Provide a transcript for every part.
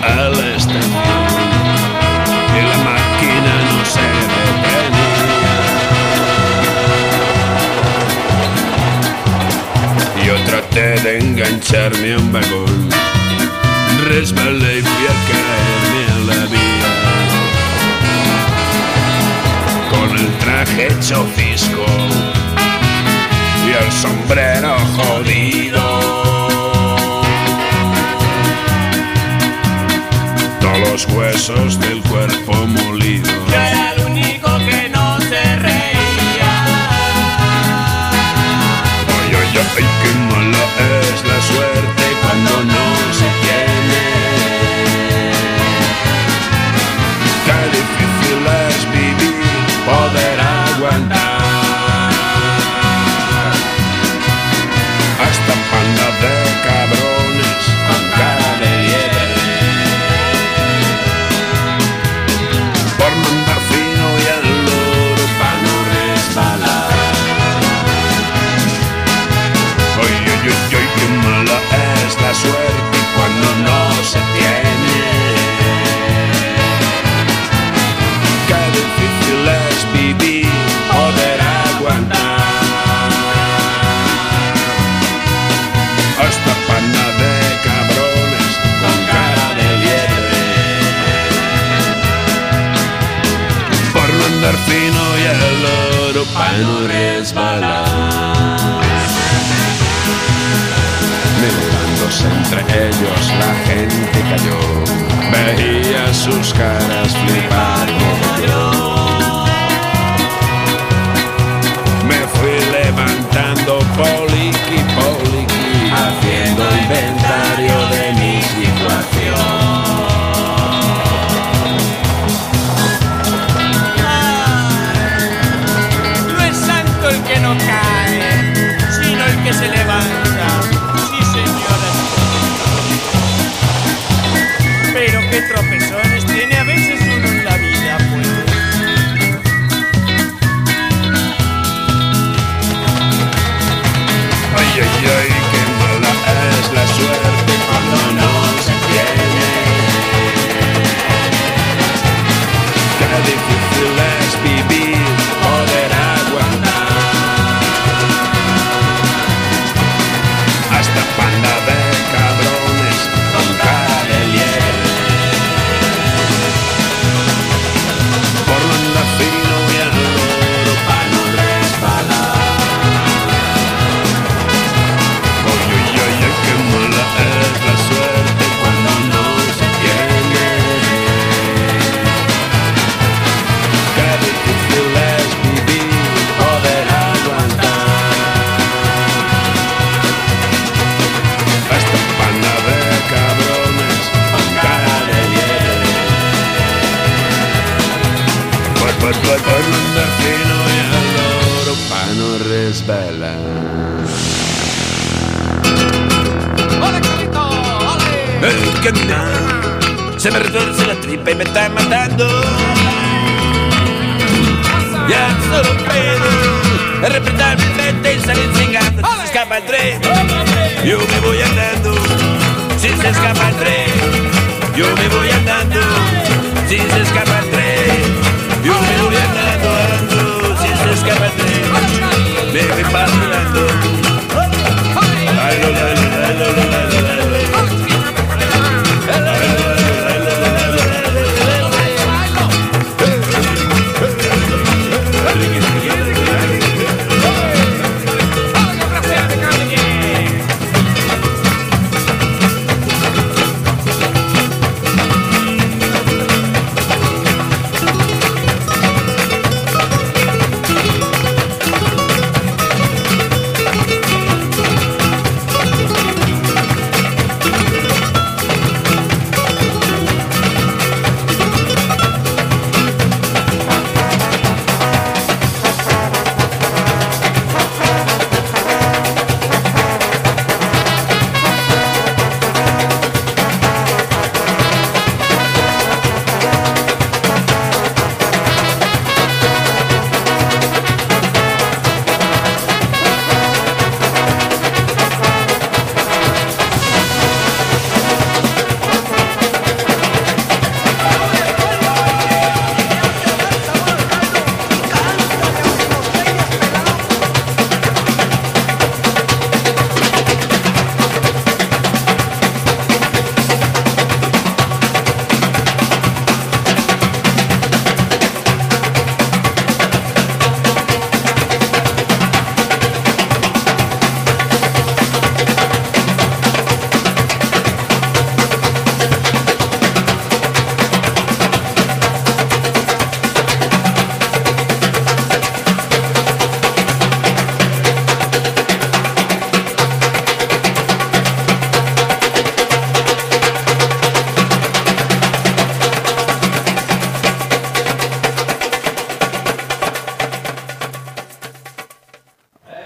a la estación y la máquina no se detenía. Yo traté de engancharme a un vagón, resbalé y fui a caerme a la vía. Con el traje hecho fisco y el sombrero jodido, todos los huesos del cuerpo molidos. Yo era el único que no se reía. Ay, ay, ay, qué mala es la suerte cuando no se tiene. Qué difícil es vivir, poder aguantar. Hasta panda de cabrones con cara de liebre, por mandar fino y al loro pa' no resbalar. Ay, ay, ay, ay, qué mala es la suerte cuando no se tiene. Qué difícil es vivir, poder aguantar. Hasta panda de cabrones con cara de liebre, por no andar fino y al loro pa' no resbalar. Mirándose entre ellos la gente cayó, veía sus caras flipar como yo. Me fui levantando poliqui, poliqui, haciendo inventario de mi situación. No es santo el que no cae, sino el que se levanta. Sí, señoras. Pero qué tropezones tiene a veces uno en la vida, pues. Ay, ay, ay, qué mala es la suerte cuando no se tiene. Qué difícil es vivir, poder aguantar. Hasta panda de cabrones con cara de liebre, por no andar fino y al loro pa' no resbalar. Ay, ay, ay, ay, qué mala es la suerte cuando no se tiene. Qué difícil es vivir, poder aguantar. Hasta panda de cabrones con cara de liebre, por no andar fino y al loro pa' no resbalar. ¡Ole, Carlito! ¡Ole! El caminar se me retorce la tripa y me está matando. Ya solo puedo repretar mi mente y salir chingando. Si se escapa el tren, yo me voy andando. Si se escapa el tren, yo me voy andando. Si se escapa el tren, yo me voy andando, andando. Si se escapa el tren, me voy pasando. Ay, lo, la, la, la, la, la, la, la.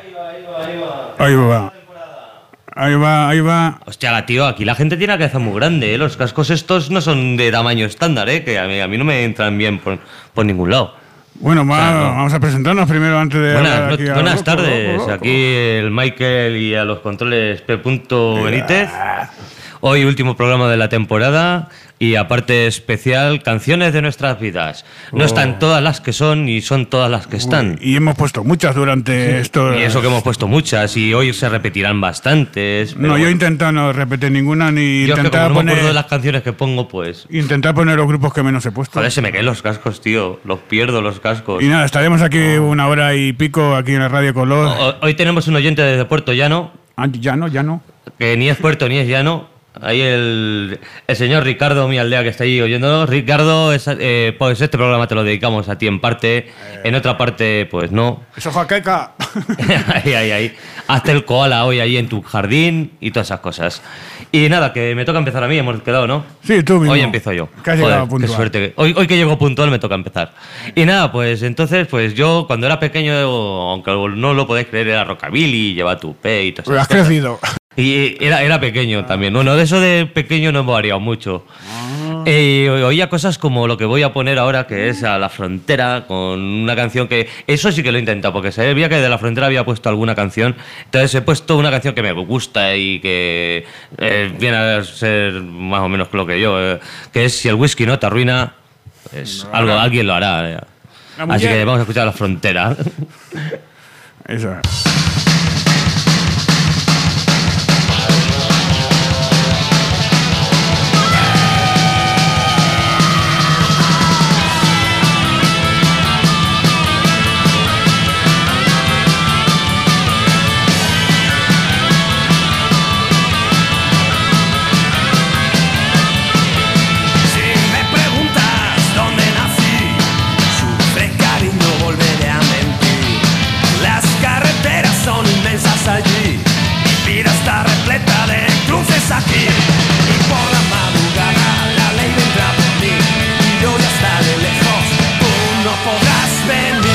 Ahí va. Ahí va. Hostia, tío, aquí la gente tiene la cabeza muy grande, ¿eh? Los cascos estos no son de tamaño estándar, ¿eh? Que a mí no me entran bien por ningún lado. Bueno, Claro. vamos a presentarnos primero antes de... hablar aquí a Buenas loco, tardes, loco. aquí el Michael y a los controles P. Benítez. Hoy último programa de la temporada y aparte especial canciones de nuestras vidas. No están todas las que son y son todas las que están. Y hemos puesto muchas durante esto. Y eso que hemos puesto muchas y hoy se repetirán bastantes. pero No, yo he bueno. intentado no repetir ninguna ni Yo es que intentar como no me acuerdo de poner... las canciones que pongo, pues... Intentar poner los grupos que menos he puesto. Joder, se me caen los cascos, tío. Los pierdo, los cascos. Y nada, estaremos aquí una hora y pico aquí en la Radio Color. Hoy tenemos un oyente desde Puerto Llano, Ah, ya no. que ni es puerto ni es llano. Ahí el señor Ricardo, mi aldea, que está ahí oyéndonos. Ricardo, pues este programa te lo dedicamos a ti en parte. En otra parte, pues no. Eso, jaqueca. ahí. Hazte el koala hoy ahí en tu jardín y todas esas cosas. Y nada, que me toca empezar a mí, hemos quedado, ¿no? Sí, tú mismo. Hoy empiezo yo. Que has llegado Joder, puntual. qué suerte. Hoy que llego puntual me toca empezar. Y nada, pues entonces, pues yo cuando era pequeño, aunque no lo podéis creer, era rockabilly, llevaba tupé y todas Pues esas has cosas. crecido. Y era pequeño también. Bueno, de eso de pequeño no hemos variado mucho. Oía cosas como lo que voy a poner ahora, que es A la Frontera, con una canción que... Eso sí que lo he intentado, porque sabía que de La Frontera había puesto alguna canción. Entonces he puesto una canción que me gusta y que viene a ser más o menos lo que yo, que es Si el whisky no te arruina, pues alguien lo hará. La Así mujer. que vamos a escuchar La Frontera. Eso es. Si me preguntas dónde nací, sufre cariño, volveré a mentir. Las carreteras son inmensas allí, mi vida está repleta de cruces aquí. Y por la madrugada la ley vendrá por mí, y yo ya estaré lejos, tú no podrás venir.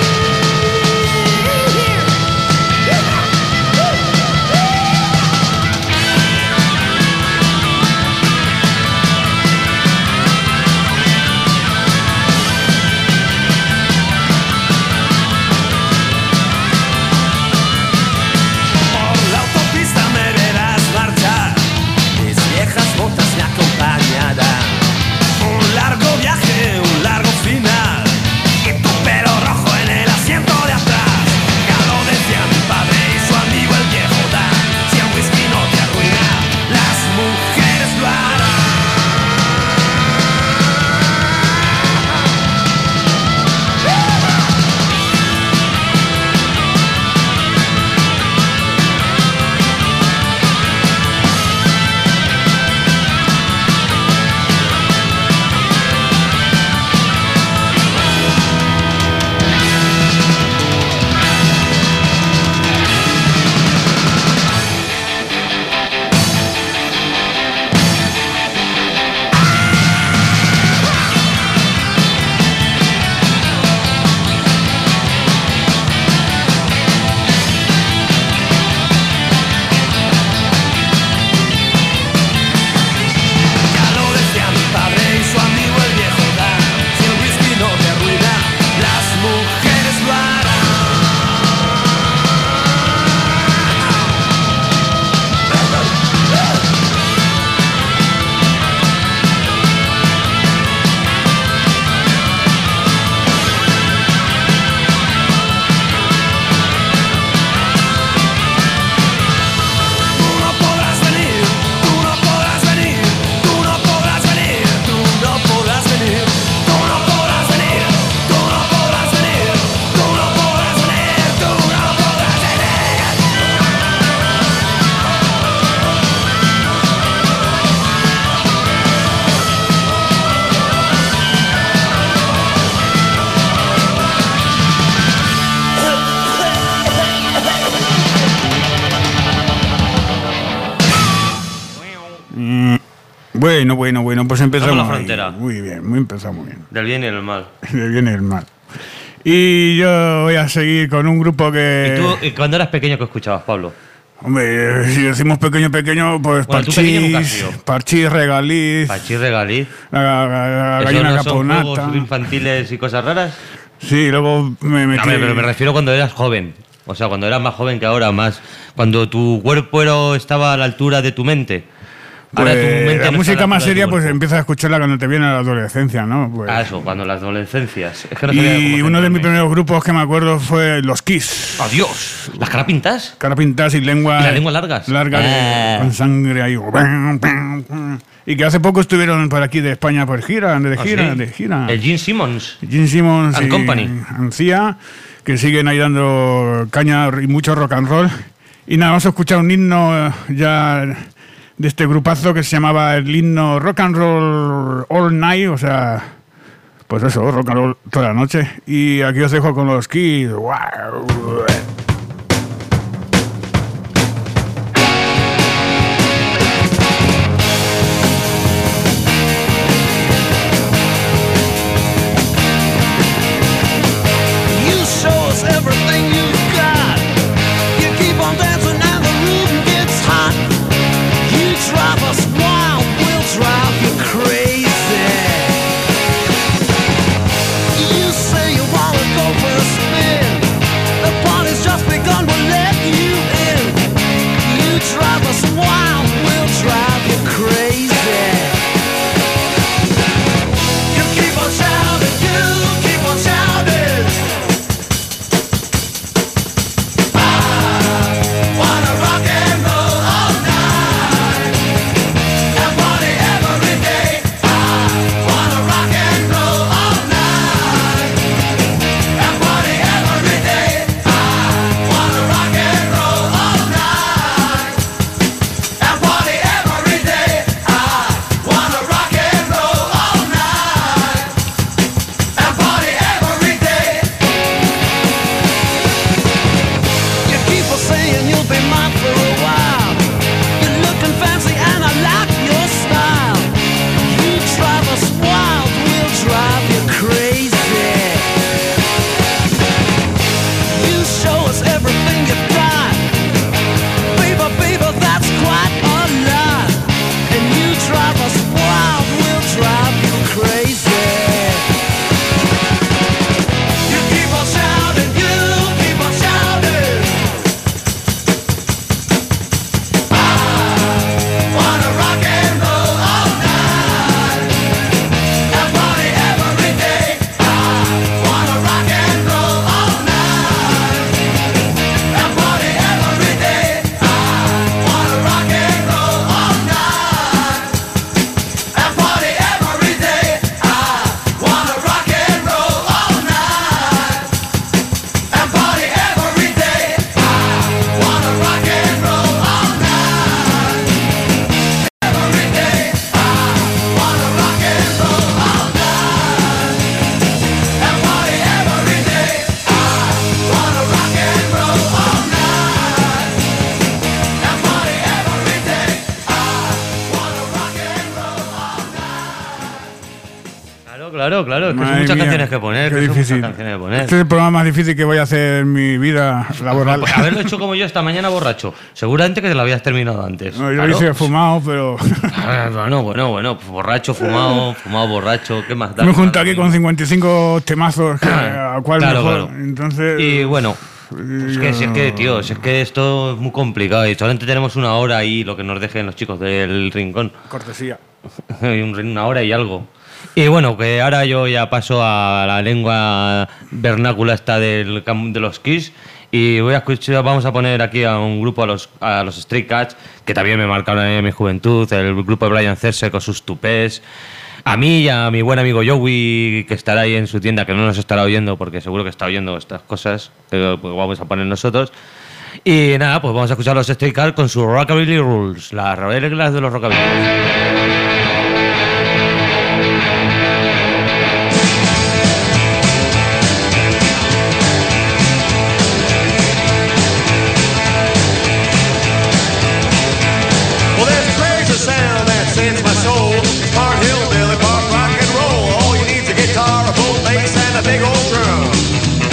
Por la autopista me verás marchar, mis viejas botas me acompañarán. Un largo viaje, un largo final, y tu pelo rojo en el asiento de atrás. Ya lo decía mi padre y su amigo el viejo Dan, si el whisky no te arruina, las mujeres lo harán. Ya lo decía mi padre y su amigo el viejo Dan, si el whisky no te arruina, las mujeres lo harán. Tú no podrás venir, tú no podrás venir, tú no podrás venir, tú no podrás venir, tú no podrás venir, tú no podrás venir, tú no podrás venir, tú no podrás venir. Bueno, pues empezamos. Vamos a La ahí. Frontera. Muy bien, empezamos bien. Del bien y del mal. Le viene el mal. Y yo voy a seguir con un grupo que... ¿Y tú, cuando eras pequeño, qué escuchabas, Pablo? Hombre, si decimos pequeño, pues Bueno, tú pequeño nunca has sido. Parchís, regaliz, Pachí, regaliz. la ¿Eso gallina no son caponata. juegos infantiles y cosas raras? Sí, luego me metí... A ver, pero me refiero cuando eras joven. O sea, cuando eras más joven que ahora, más. Cuando tu cuerpo estaba a la altura de tu mente. Ahora tu Pues, mente la no está a música más altura de tu seria, pues cuerpo. empiezas a escucharla cuando te viene la adolescencia, ¿no? Pues, Eso, cuando las adolescencias. Es que no sabía y cómo uno de mis centrarme. primeros grupos que me acuerdo fue los Kiss. ¡Adiós! ¿Las caras pintas? Cara pintadas y lengua... ¿Y las lenguas largas? Largas, con sangre ahí. Y que hace poco estuvieron por aquí de España por gira. ¿Ah, sí? De gira. El Gene Simmons. Gene Simmons And y Company. Ancía, que siguen ahí dando caña y mucho rock and roll. Y nada, vamos a escuchar un himno ya de este grupazo que se llamaba el himno Rock and Roll All Night, o sea, pues eso, rock and roll toda la noche. Y aquí os dejo con los Kids. ¡Wow! You show us everything you've got. You keep on dancing and the room gets hot. You drive us wild, we'll drive you crazy. You say you wanna go for a spin. The party's just begun, we'll let you in. You drive us wild, we'll drive you crazy. You keep on shouting, you keep on shouting. Wanna rock and roll all night and party every day. Wanna rock and roll all night and party every day. Wanna rock and roll all night and party every day. Wanna rock and roll all night and party every day. You keep on saying you'll be mine for a while. You're looking fancy and I like your style. You drive us wild, we'll drive you crazy. You show us everything you've got. Baby, baby, that's quite a lot. And you drive us wild, we'll drive you crazy. You keep on shouting, you keep on shouting. Wanna rock and roll all night and party every day. Wanna rock and roll all night and party every day. Wanna rock and roll all night and party every day. Wanna rock and roll all night and party every day. Wanna rock and roll all night every day. Wanna rock and roll all night and party every day. Wanna rock and roll all night and party every day. Wanna rock and roll all night. Claro. Es que son Madre muchas mía, canciones que poner. qué Que son muchas difícil. canciones que poner. Este es el programa más difícil que voy a hacer en mi vida laboral. Pues haberlo hecho como yo esta mañana borracho. Seguramente que te lo habías terminado antes. No, yo Claro. lo hice fumado, pero... Bueno. Pues borracho, fumado, borracho. ¿Qué más da? Me junto aquí con 55 temazos, a cuál Claro, mejor. claro. Entonces... Y bueno, es que esto es muy complicado y solamente tenemos una hora ahí, lo que nos dejen los chicos del rincón. Cortesía. Una hora y algo. Y bueno, que ahora yo ya paso a la lengua vernácula esta de los Kiss y voy a escuchar, vamos a poner aquí a un grupo, a los Stray Cats, que también me marcaron en mi juventud, el grupo de Brian Setzer con sus tupés. A mí y a mi buen amigo Joey, que estará ahí en su tienda, que no nos estará oyendo, porque seguro que está oyendo estas cosas, que pues vamos a poner nosotros. Y nada, pues vamos a escuchar a los Stray Cats con sus Rockabilly Rules, las reglas de los Rockabilly. Well, there's a crazy sound that sends my soul. Part hillbilly, part rock and roll. All you need's a guitar, a full bass, and a big old drum.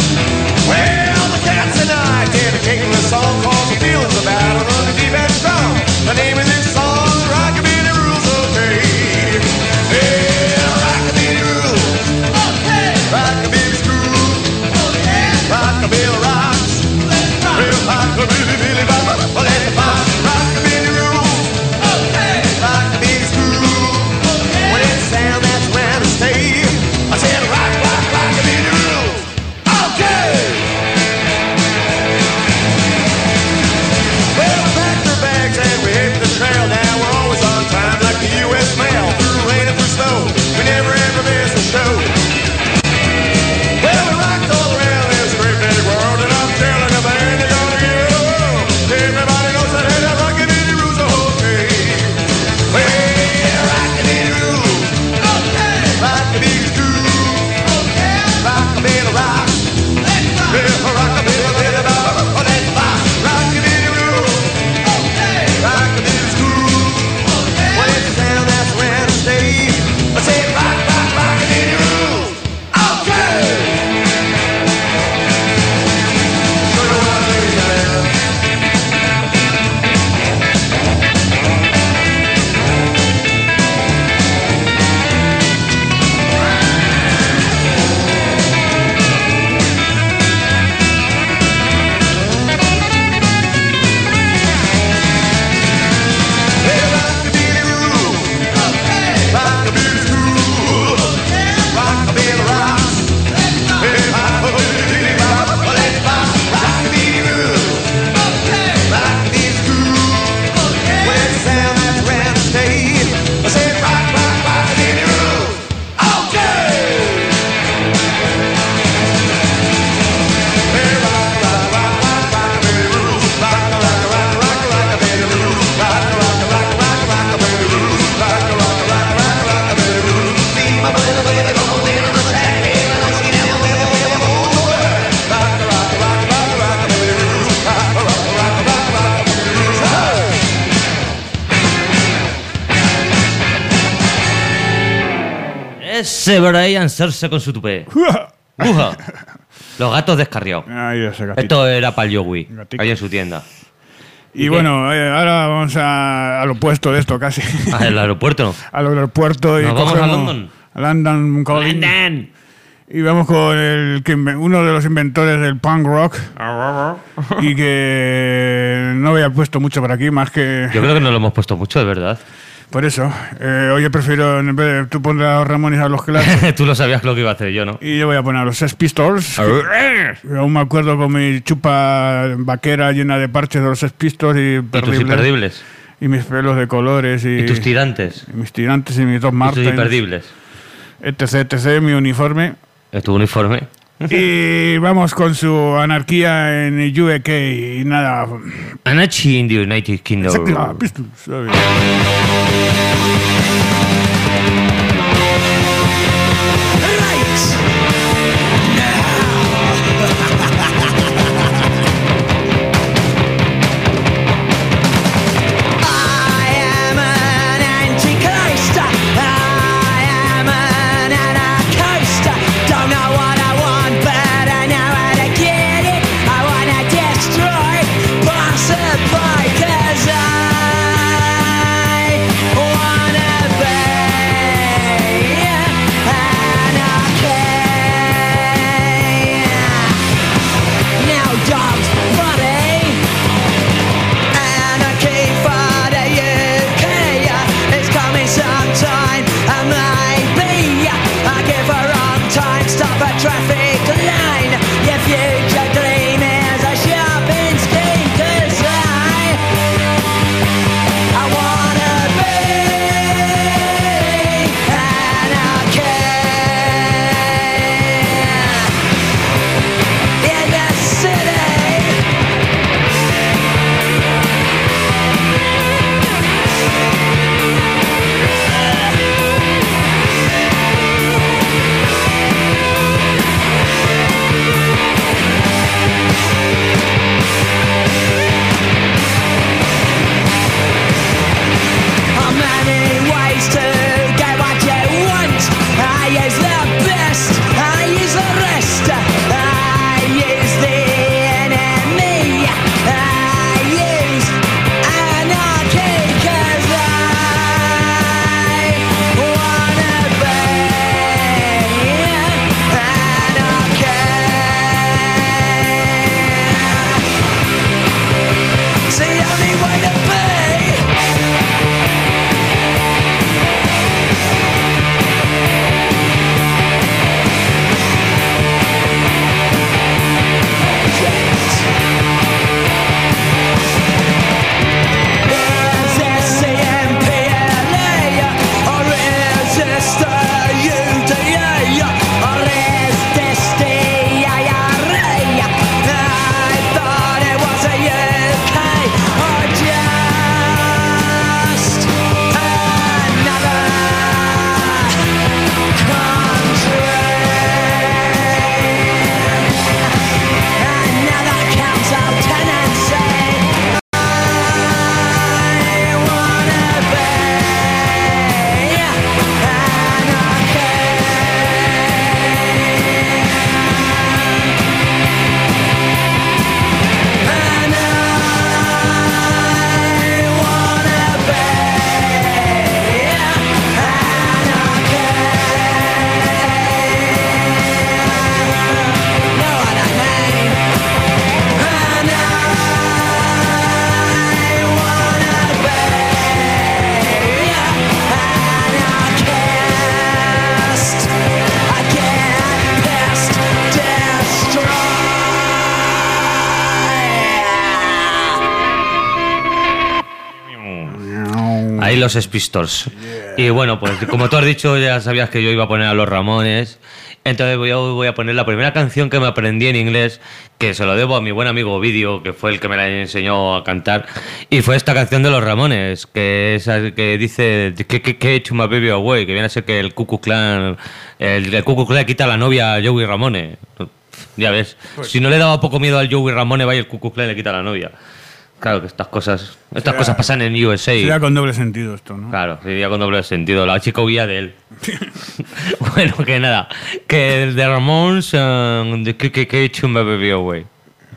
Ese Brian Serse con su tupé. ¡Uja! Los gatos descarriados. Ay, ese gatito. Esto era para el Yowie, Gatico. ahí en su tienda. Y bueno, ahora vamos al opuesto de esto casi. Al aeropuerto. Al aeropuerto y ¿Nos vamos a cogemos London? a London Calling. London. Y vamos con uno de los inventores del punk rock y que no había puesto mucho por aquí, más que... Yo creo que no lo hemos puesto mucho, de verdad. Por eso, hoy prefiero, en vez de tú pondrás a los Ramones a los Clash, Tú lo sabías lo que iba a hacer yo, ¿no? y yo voy a poner a los Sex Pistols. que aún me acuerdo con mi chupa vaquera llena de parches de los Sex Pistols y Y tus imperdibles. y mis pelos de colores Y tus tirantes. y mis tirantes y mis dos Y tus Martens, imperdibles. etc, mi uniforme. Es tu uniforme. Y vamos con su anarquía en UK y nada. Anarchy in the United Kingdom. Exacto, Pistols, ¿sabes? I am an anti-Christ. I am an anarchist. Don't know what I want, but I know how to get it. I wanna destroy, possibly, 'cause I wanna be anarchy. Now dogs, buddy. Anarchy for the UK is coming sometime, and maybe I give a wrong time. Stop a traffic line. Your future gleam is a shopping scheme, 'cause I wanna be anarchy in the city. Many ways to get what you want. I use the best, I use the rest. I use the enemy. I use anarchy, 'cause I wanna be anarchy. It's the only way to be. Is this the MPLA, or is this the UDA, or is this the IRA? I thought it was the UK, or just another country, another council tenancy. Ahí los Sex Pistols. Y bueno, pues como tú has dicho, ya sabías que yo iba a poner a los Ramones. Entonces voy a poner la primera canción que me aprendí en inglés, que se lo debo a mi buen amigo Ovidio, que fue el que me la enseñó a cantar. Y fue esta canción de los Ramones, que es que dice que to my baby away, que viene a ser que el Ku Klux Klan, el Ku Klux Klan quita a la novia a Joey Ramone. Ya ves, si no le daba poco miedo al Joey Ramone, vaya el Ku Klux Klan le quita a la novia. Claro que estas cosas pasan en USA. Sería con doble sentido esto, ¿no? Claro, sería con doble sentido. La chica huía de él. Bueno, que nada. Que The Ramones, The KKK, To My Baby Away.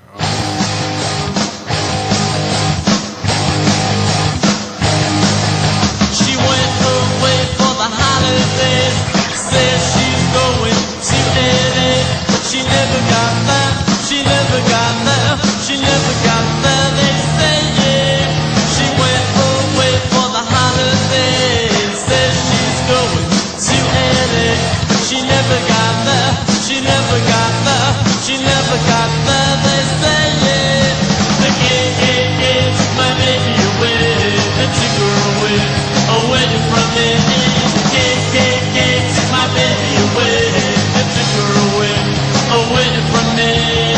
She went away for the holidays. Says she's going to LA, but she never got there. She never got there. She never got there. They say yeah. She went away for the holidays. Says she's going to LA, but she never got there. She never got there. She never got there. They say yeah. The KKK took my baby away. They took her away. Away from me, KKK took my baby away. They took her away, away from me.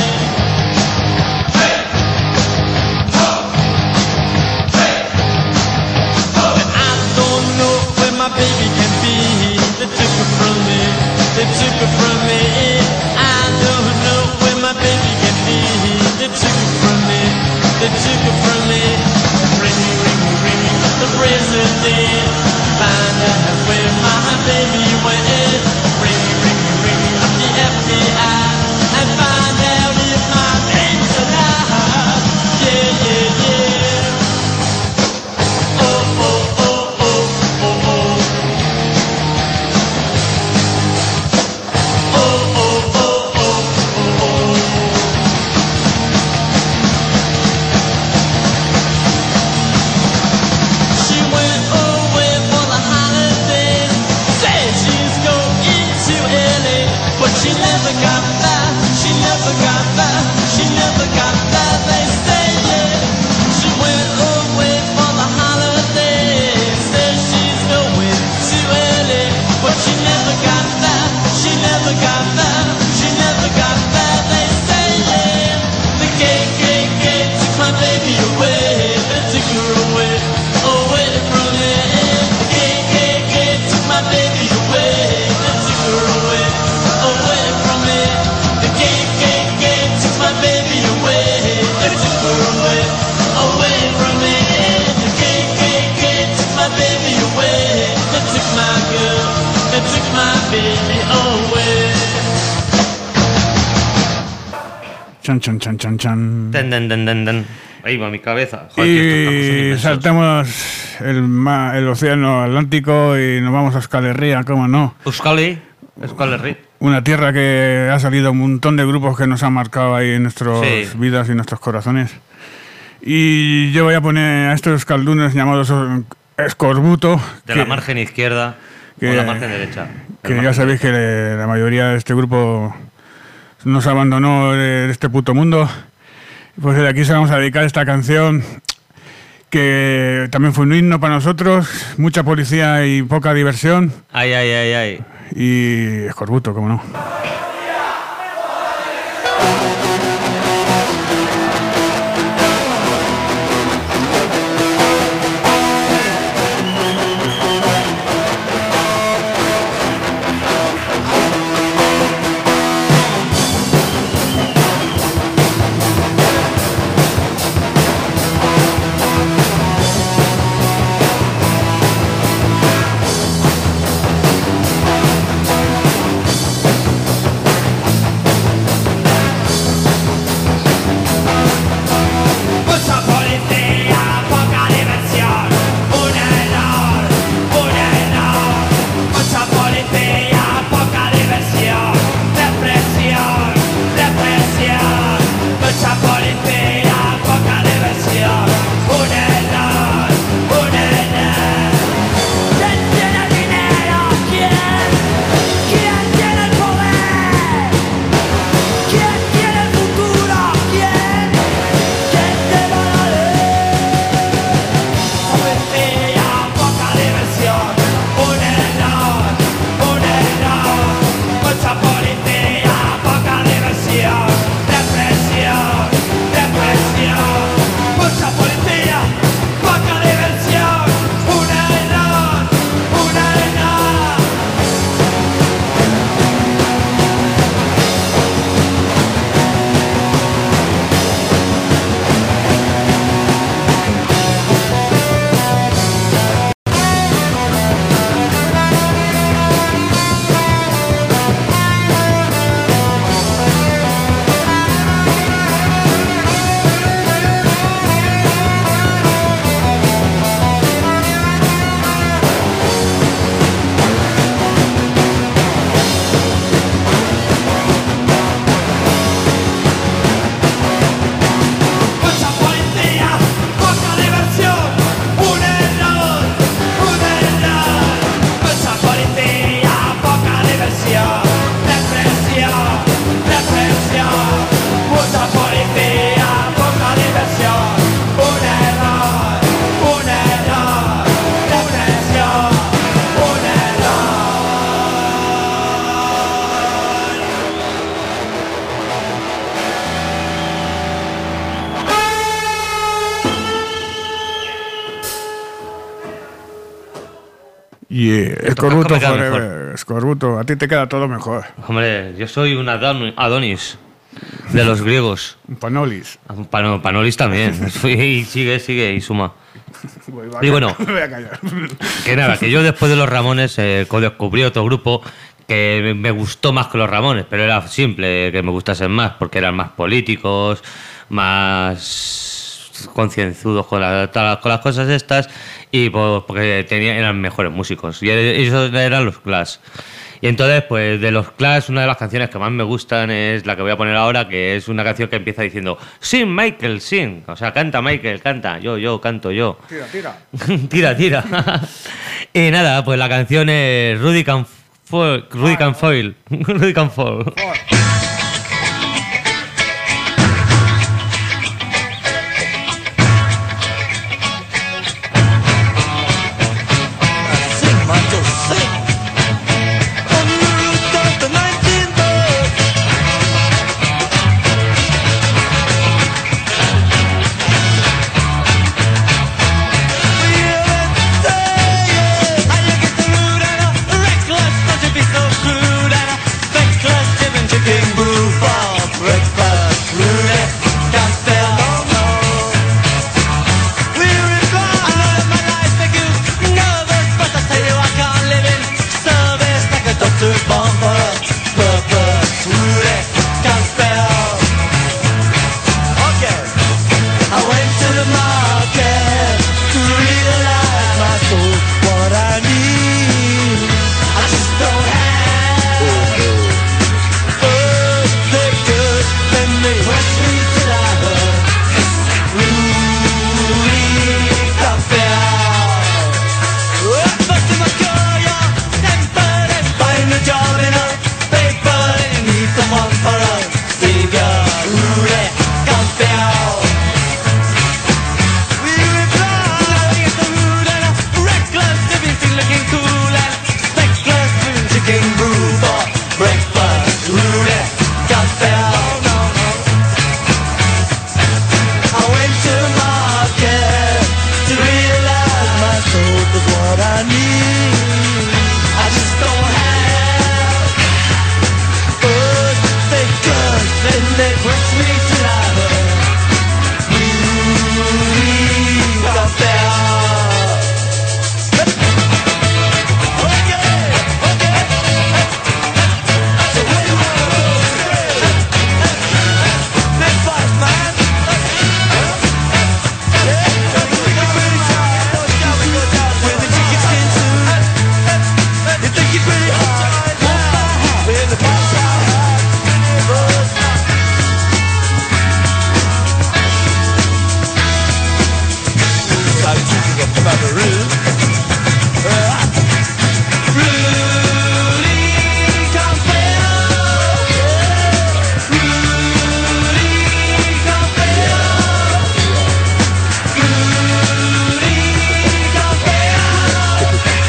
Hey, ho, hey, ho. And I don't know where my baby can be. They took her from me. They took her from me. I don't know where my baby can be. They took her from me. They took her from me. Ring me, ring me, ring me. The president, find out where my baby went. Ring me, ring me, ring me up the FBI and find out if my baby's alive. Yeah, yeah, yeah. Oh, oh, oh, oh, oh, oh. Oh, oh, oh, oh, oh, oh. She went away for the holidays. Said she's going to LA, but she never got there. She never got there. She never got there. They say yeah. She went away for the holidays. Said she's going to LA, but she never got there. She never got there. She never got there. They say yeah. The KKK took my baby away. They took her away, away from me. The KKK took my baby away. They took her away, away from me. The KKK took my baby away. They took her away, away from me. The KKK took my baby away. They took my girl. They took my baby away. Chan, chan, chan, chan, chan. Den, den, den, den, den. Ahí va mi cabeza. Joder, que estos trabajos son Y inmensos. saltamos el océano Atlántico y nos vamos a Euskal Herria, ¿cómo no? Euskadi Herri. Una tierra que ha salido un montón de grupos que nos han marcado ahí en nuestras Sí. vidas y nuestros corazones. Y yo voy a poner a estos euskaldunes llamados Escorbuto, De la margen izquierda que- o la margen derecha. que ya sabéis que la mayoría de este grupo nos abandonó de este puto mundo. Pues de aquí se vamos a dedicar esta canción que también fue un himno para nosotros, mucha policía y poca diversión, Ay, ay, ay, ay. y Escorbuto, cómo no. Yeah, Escorbuto Escorbuto me queda forever. Escorbuto, a ti te queda todo mejor. Hombre, yo soy un Adonis de los griegos. Un Panolis. Panolis también. Y sigue y suma. Y bueno, Me voy a callar. que nada, que yo después de los Ramones descubrí otro grupo que me gustó más que los Ramones, pero era simple que me gustasen más, porque eran más políticos, más concienzudos con las cosas estas, y porque eran mejores músicos. Y ellos eran los Clash. Y entonces, pues de los Clash, una de las canciones que más me gustan es la que voy a poner ahora, que es una canción que empieza diciendo "Sing, Michael, sing". O sea, canta Michael, canta, yo, canto yo. Tira. Tira. Y nada, pues la canción es Rudy Can Foil. Rudy Can Foil. Sing, Michael, sing. On the route of the 19th bird. We hear it say, how you get the root and a reckless, don't you be so crude and a feckless, chicken chicken brew for breakfast. Rudy can't spell no. We reply, I know my life make you nervous, but I tell you I can't live in service like a doctor's born for a purpose. Rudy can't spell. Okay. I went to the market to realize my soul. What I need, I just don't have. They could, then they rush me till I heard Rudy can't spell. Busting my career, tempered and find a job in a paper. And you need someone for a savior. Rudy can't spell. We reply, laughing at the rude and a reckless, living thing looking cool and speckless, doing chicken brew for breakfast. Rudy can't spell. I went to the market to realize my soul was what I need. I just don't have. They could, then they push me till I heard Rudy can't spell. Okay. So where you wanna go? Big boss man. With a chicken skin suit. You think you're pretty hard? With a boss hat. I'm keeping up by the roof. Rudy can't spell. Rudy can't spell. Rudy can't spell.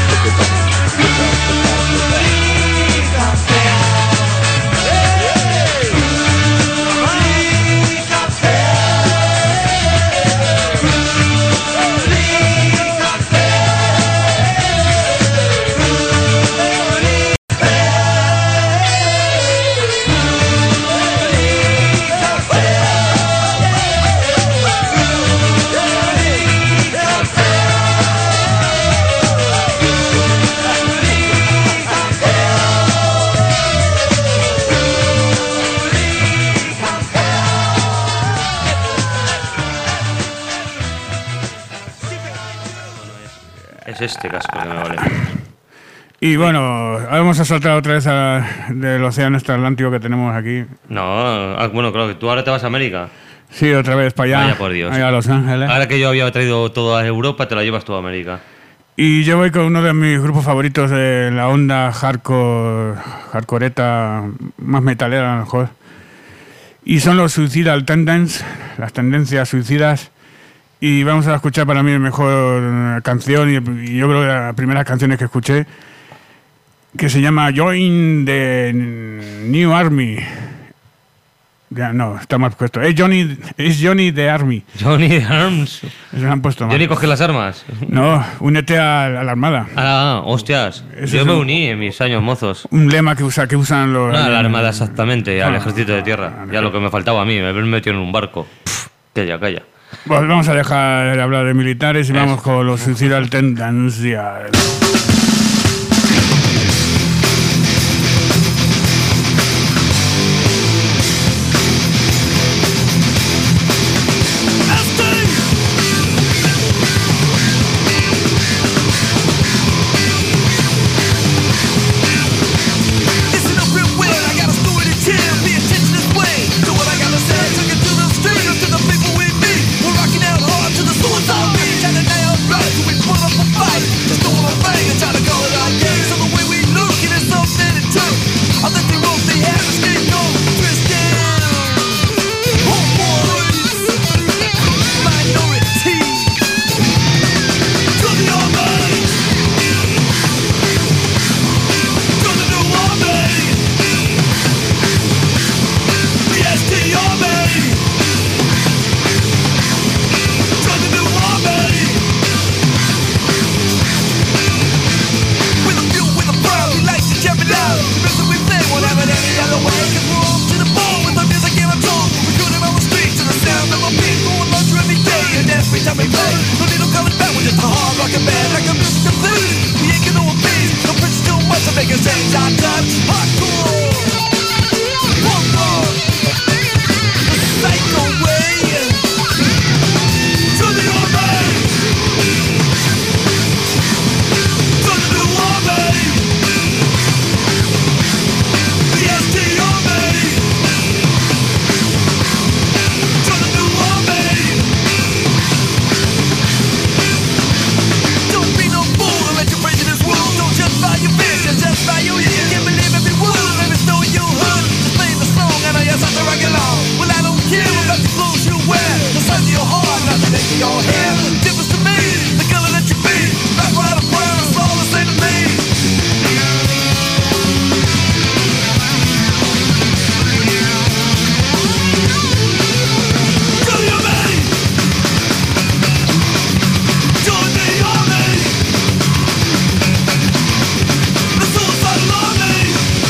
Rudy can't spell. Hey! Rudy can't Es este casco que me vale. Y bueno, vamos a saltar otra vez del océano este Atlántico que tenemos aquí. No, bueno, creo que tú ahora te vas a América. Sí, otra vez para allá. Vaya por Dios. Allá a Los Ángeles. Ahora que yo había traído todo a Europa, te la llevas tú a América. Y yo voy con uno de mis grupos favoritos de la onda hardcoreta, más metalera a lo mejor. Y son los Suicidal Tendencies, las tendencias suicidas. Y vamos a escuchar para mí la mejor canción, y yo creo que las primeras canciones que escuché, que se llama Join the New Army. Ya, no, está mal puesto. Es Johnny the Army. Johnny Arms. Eso lo han puesto mal. Johnny coge las armas. No, únete a la Armada. Ah, hostias. Ese Yo es me un- uní en mis años mozos. Un lema que usan los... No, a la Armada exactamente, al ejército de tierra. Ah, Ya lo que me faltaba a mí, me haber metido en un barco. Calla. Pues vamos a dejar de hablar de militares y vamos con los Suicidal Tendencias. Listen up real well, I got a story to tell. Pay attention this way to what I gotta say. Took it to the street, up to the people with me. We're rocking out hard to the suicide beat. Trying to nail right till we put up a fight. Just doing a thing and try to call it our game. So the way we look, it is something to do. I think they wrote they have a scapegoat. Twist down. Homeboys. Minority. To the army. To the new army. The ST army. To the new army. With a few, with a proud, we like to jump it out. The rest of we play, won't have it any other way. 'Cause we're on to the ball with our music in our tone. We're good on the street to the sound of our beat. Going lunch every day and every time we play. No need no coming back, we're just a hard rockin' band. Like a music complete. We ain't gonna obey. No pitch too much to make us change our time. Hardcore. One more. The psycho way. To the army. To the new army. The ST army. To the new army. Don't be no fool and let your prejudice rule. Don't judge by your vision, judge by your ear. Can't believe every word, every story you heard. Just play the song and I guess I have to rock it on. Well, I don't care about the clothes you wear. The size of your heart, not the length of your hair. Difference to me, the color that you be. Black, white, or brown, it's all the same to me. To the army. Join the army. The suicidal army.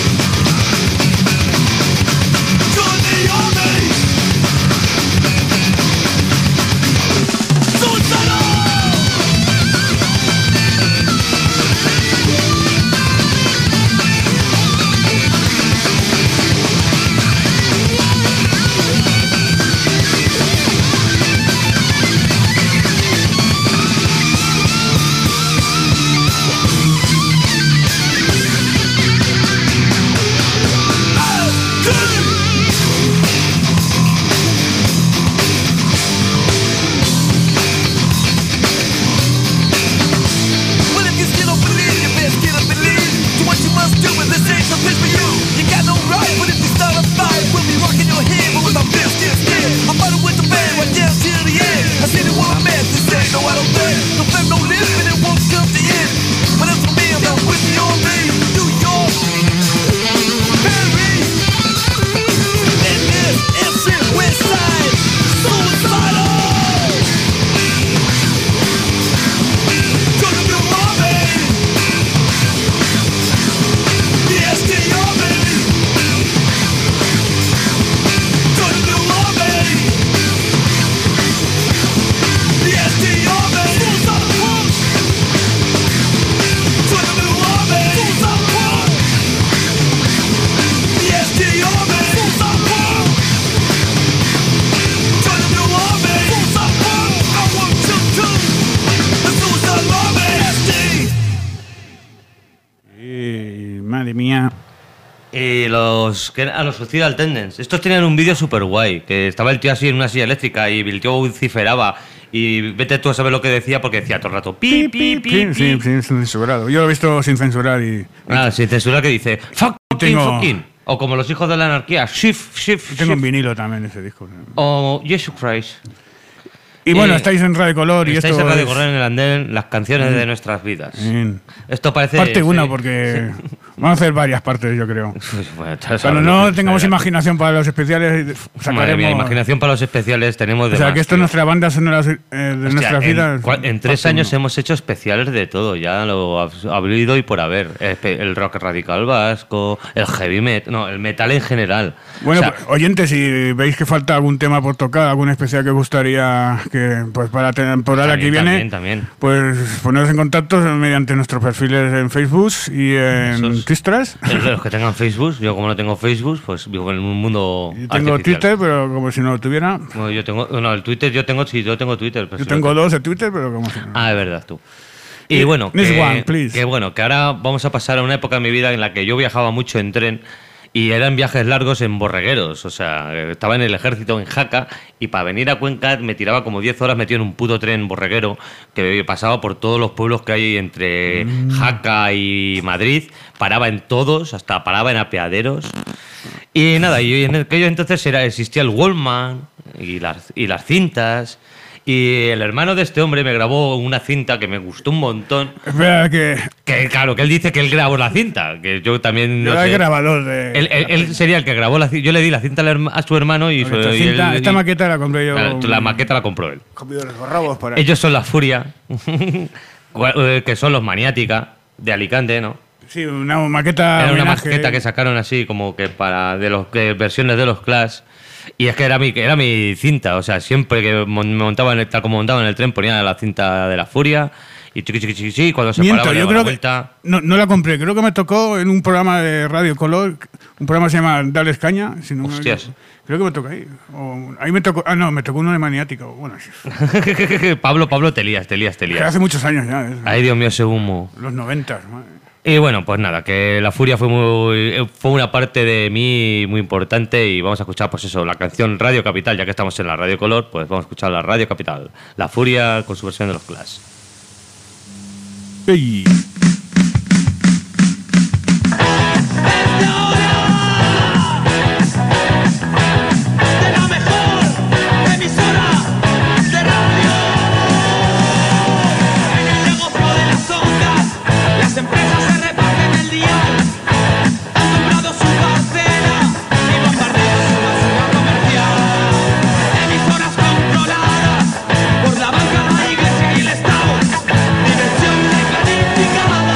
Join the army. Suicidal. Well, if you still don't believe, you best get up and leave. So what you must do is this ain't no place for you. You got no right, but if you start a fight, we'll be rocking your head, but with our best still scared. I'm fighting with the band right down till the end. I see the world man, this ain't no I don't think. No flame, no live, and it won't come to end. But as for me, I'm not with the army. New York, Paris, Memphis, FC, West Side, suicidal. To the new army. The ST army. To the new army. The ST army. Suicidal punch. To the new army. Suicidal punch. The ST army. Suicidal punch. To the new army. Suicidal punch. I want you to. The suicidal army. ST. Madre mía. Y los Suicidal Tendencies. Estos tenían un vídeo súper guay, que estaba el tío así en una silla eléctrica y el tío vociferaba y vete tú a saber lo que decía porque decía todo el rato pi, pi, pi, Sí, pi. sin censurado. Yo lo he visto sin censurar y Sin censura que dice fucking, Tengo- fucking. O como los hijos de la anarquía, shift, shift, tengo en shift. vinilo también ese disco. O Jesus Christ. Y bueno, estáis en Radio Color y Estáis esto en Radio es- Correr en el andén, las canciones de nuestras vidas. Bien. Esto parece... Parte sí. una porque Vamos a hacer varias partes, yo creo. Bueno, ya sabes Cuando lo no que tengamos será. imaginación para los especiales, Madre sacaremos... mía, imaginación para los especiales tenemos de O sea, más, que esto es tío. nuestra banda sonora de Hostia, nuestras vidas. En 3 años hemos hecho especiales de todo, ya lo ha habido y por haber. El rock radical vasco, el heavy metal, no, el metal en general. Bueno, O sea, pues, oyentes, si veis que falta algún tema por tocar, algún especial que gustaría que pues para la temporada que viene, también. pues poneros en contacto mediante nuestros perfiles en Facebook y en Esos- Twistras. Los que tengan Facebook, yo como no tengo Facebook, pues vivo en un mundo Yo tengo artificial. Twitter, pero como si no lo tuviera. Bueno, yo tengo, no, el Twitter yo tengo Twitter. Pero Yo si tengo lo 2 de Twitter, pero como si no. Ah, es verdad, tú. Y bueno, Next one, please. que bueno, que ahora vamos a pasar a una época de mi vida en la que yo viajaba mucho en tren y eran viajes largos en borregueros. O sea, estaba en el ejército en Jaca y para venir a Cuenca me tiraba como 10 horas metido en un puto tren borreguero que pasaba por todos los pueblos que hay entre Jaca y Madrid. Paraba en todos, hasta paraba en apeaderos. Y nada, y en aquello entonces existía el Wallman y las cintas. Y el hermano de este hombre me grabó una cinta que me gustó un montón. Espera, que Que claro, que él dice que él grabó la cinta, que yo también yo no era el sé. grabador de. Él sería el que grabó la cinta. Yo le di la cinta a su hermano y, Porque esta y él cinta- le esta di- maqueta la compré yo. Claro, la maqueta la compró él. Comido los borrabos por ahí. Ellos son la Furia, que son los Maniática de Alicante, ¿no? Sí, una maqueta. Era una homenaje. maqueta que sacaron así como que para de los versiones de los Clash. Y es que era mi cinta, o sea, siempre que me montaba tal como montaba en el tren ponía la cinta de la Furia y chiqui chiqui chiqui, chiqui, cuando se Miento, paraba le yo daba la creo que vuelta. no la compré. Creo que me tocó en un programa de Radio Color, un programa que se llama Dales Caña. Si no me- Hostias. Creo que me tocó ahí. Ahí me tocó. Ah, no, me tocó uno de Maniático. Bueno, sí, Pablo, te lías. que hace muchos años ya. Ay, Dios mío, ese humo. Los 90. Madre. Y bueno, pues nada, que la Furia fue una parte de mí muy importante y vamos a escuchar, pues eso, la canción Radio Capital, ya que estamos en la Radio Color, pues vamos a escuchar la Radio Capital. La Furia con su versión de los Clash. Ey. De la mejor emisora de radio. En el negocio de las ondas, las empresas se reparten el dial. Han comprado su parcela y bombardean su basura comercial. Emisoras controladas por la banca, la iglesia y el Estado. Diversión declarificada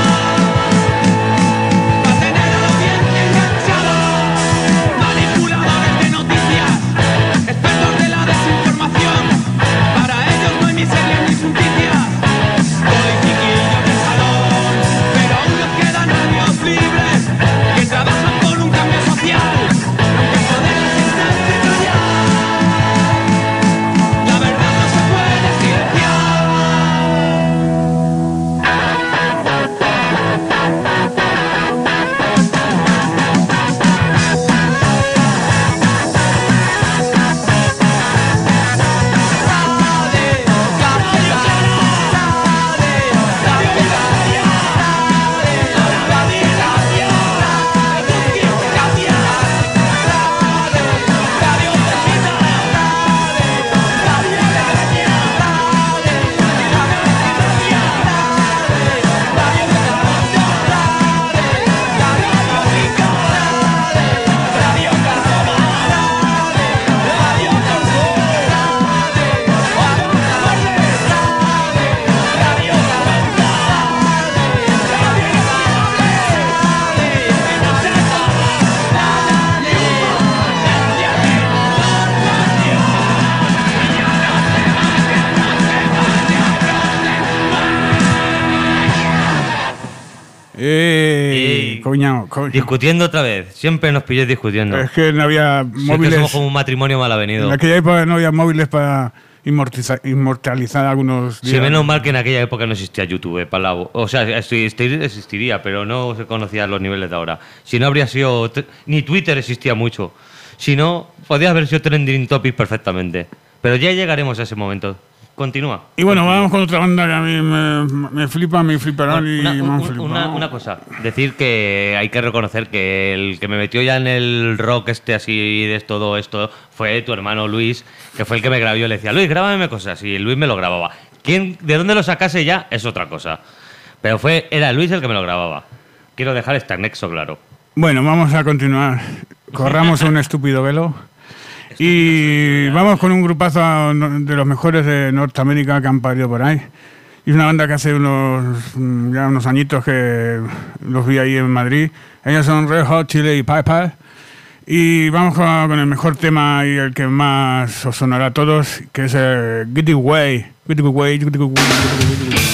para tener a la audiencia enganchada. Manipuladores de noticias, expertos de la desinformación. Para ellos no hay miseria ni justicia. Politiquillos de salón, pero aún nos quedan radios libres que trabajan por un cambio social. Aunque el poder las intente callar, la verdad no se puede silenciar. Ey. Coño. Discutiendo otra vez, siempre nos pilláis discutiendo. Es que no había Si es que móviles. somos como un matrimonio mal En avenido. aquella época no había móviles para inmortalizar algunos días. Sí, menos mal que en aquella época no existía YouTube, Palau. O sea, existiría, pero no se conocían los niveles de ahora. Si no habría sido... Ni Twitter existía mucho. Si no, podría haber sido trending topic perfectamente. Pero ya llegaremos a ese momento. Continúa. Y bueno, vamos con otra banda que a mí me flipa, me fliparán y me han flipado. Una cosa, decir que hay que reconocer que el que me metió ya en el rock así de todo esto fue tu hermano Luis, que fue el que me grabó. Yo le decía, Luis, grábame cosas, y Luis me lo grababa. ¿De dónde lo sacase ya? Es otra cosa. Pero era Luis el que me lo grababa. quiero dejar este anexo claro. Bueno, vamos a continuar. Corramos un estúpido velo. Y vamos con un grupazo de los mejores de Norteamérica que han parido por ahí. Y una banda que hace unos añitos que los vi ahí en Madrid. Ellos son Red Hot Chili Peppers. Y vamos con el mejor tema y el que más os sonará a todos, que es Get It Away. Get It Away, Get It Away, Get It Away.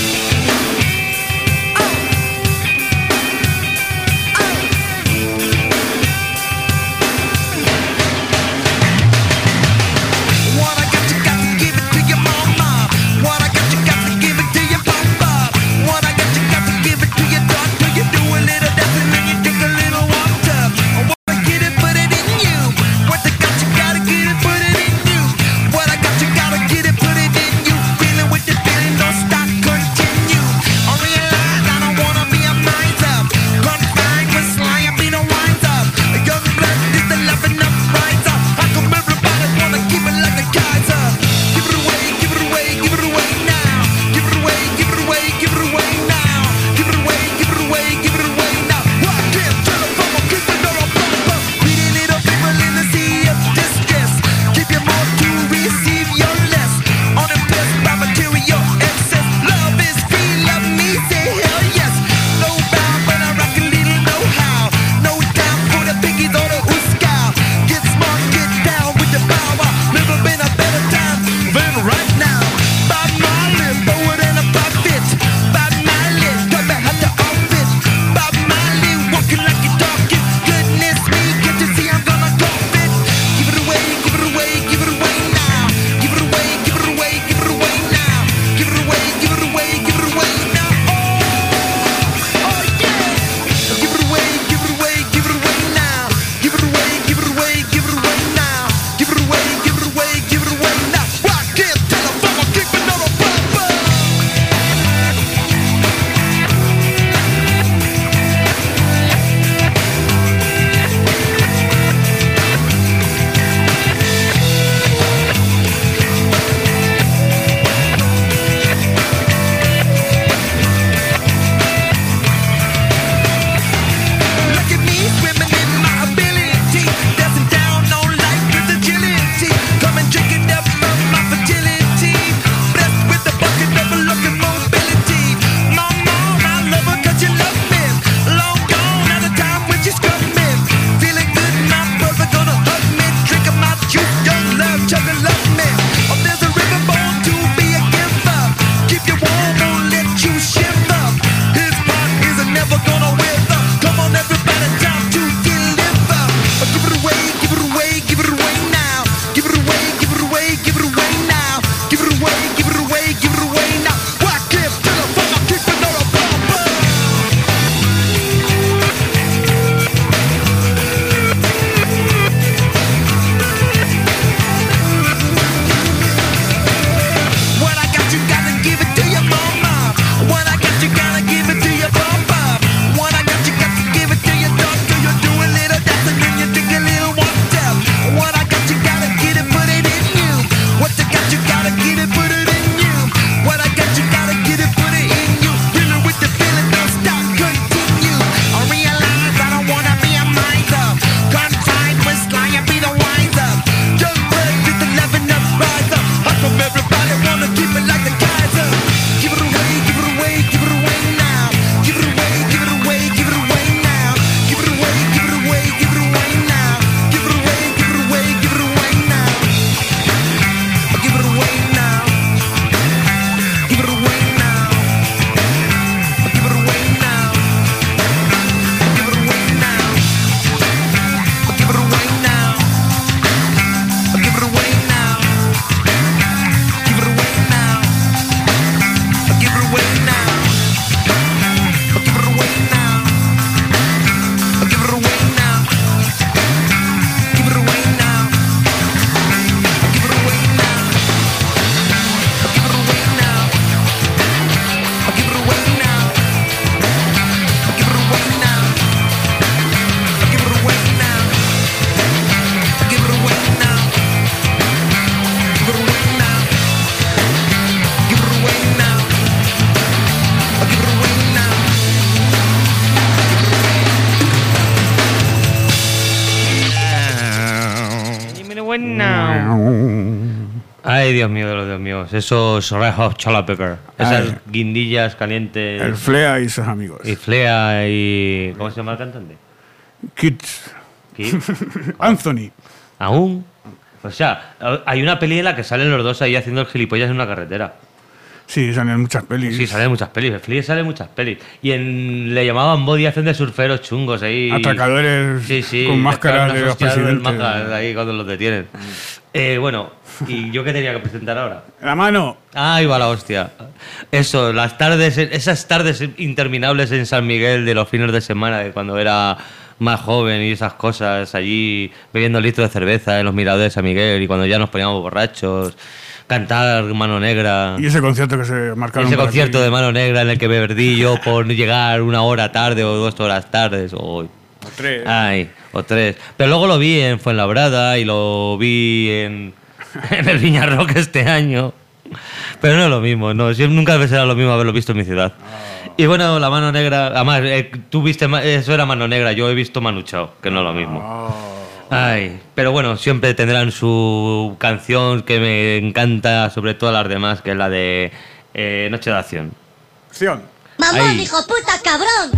Ay, Dios mío de los Dios míos. Esos Red Hot Chili Pepper. Esas Ay. guindillas calientes. El Flea y sus amigos. Y Flea y... ¿Cómo se llama el cantante? Kids. ¿Quién? Anthony. ¿Aún? O sea, hay una peli en la que salen los dos ahí haciendo el gilipollas en una carretera. Sí, salen muchas pelis. Sí, salen muchas pelis. Flea sale en muchas pelis. Y le llamaban Body, hacen de surferos chungos ahí. Atracadores Sí, sí. con máscaras de los hostias del presidentes. Maja ahí cuando los detienen. Bueno, ¿y yo qué tenía que presentar ahora? La mano. Ahí va la hostia. Eso, las tardes, esas tardes interminables en San Miguel de los fines de semana, de cuando era más joven y esas cosas, allí bebiendo litros de cerveza en los miradores de San Miguel y cuando ya nos poníamos borrachos, cantar Mano Negra. Y ese concierto que se marcaron. Ese por concierto aquí. de Mano Negra en el que me perdí yo por llegar 1 hora tarde o 2 horas tardes. O 3. Ay, o 3. Pero luego lo vi en Fuenlabrada y lo vi en el Viña Rock este año. Pero no es lo mismo, no. Nunca será lo mismo haberlo visto en mi ciudad. Y bueno, la Mano Negra... Además, tú viste... Eso era Mano Negra, yo he visto Manu Chao, que no es lo mismo. Ay, pero bueno, siempre tendrán su canción que me encanta sobre todas las demás, que es la de Noche de Acción. Acción. ¡Mamón, Ahí. hijo puta, cabrón!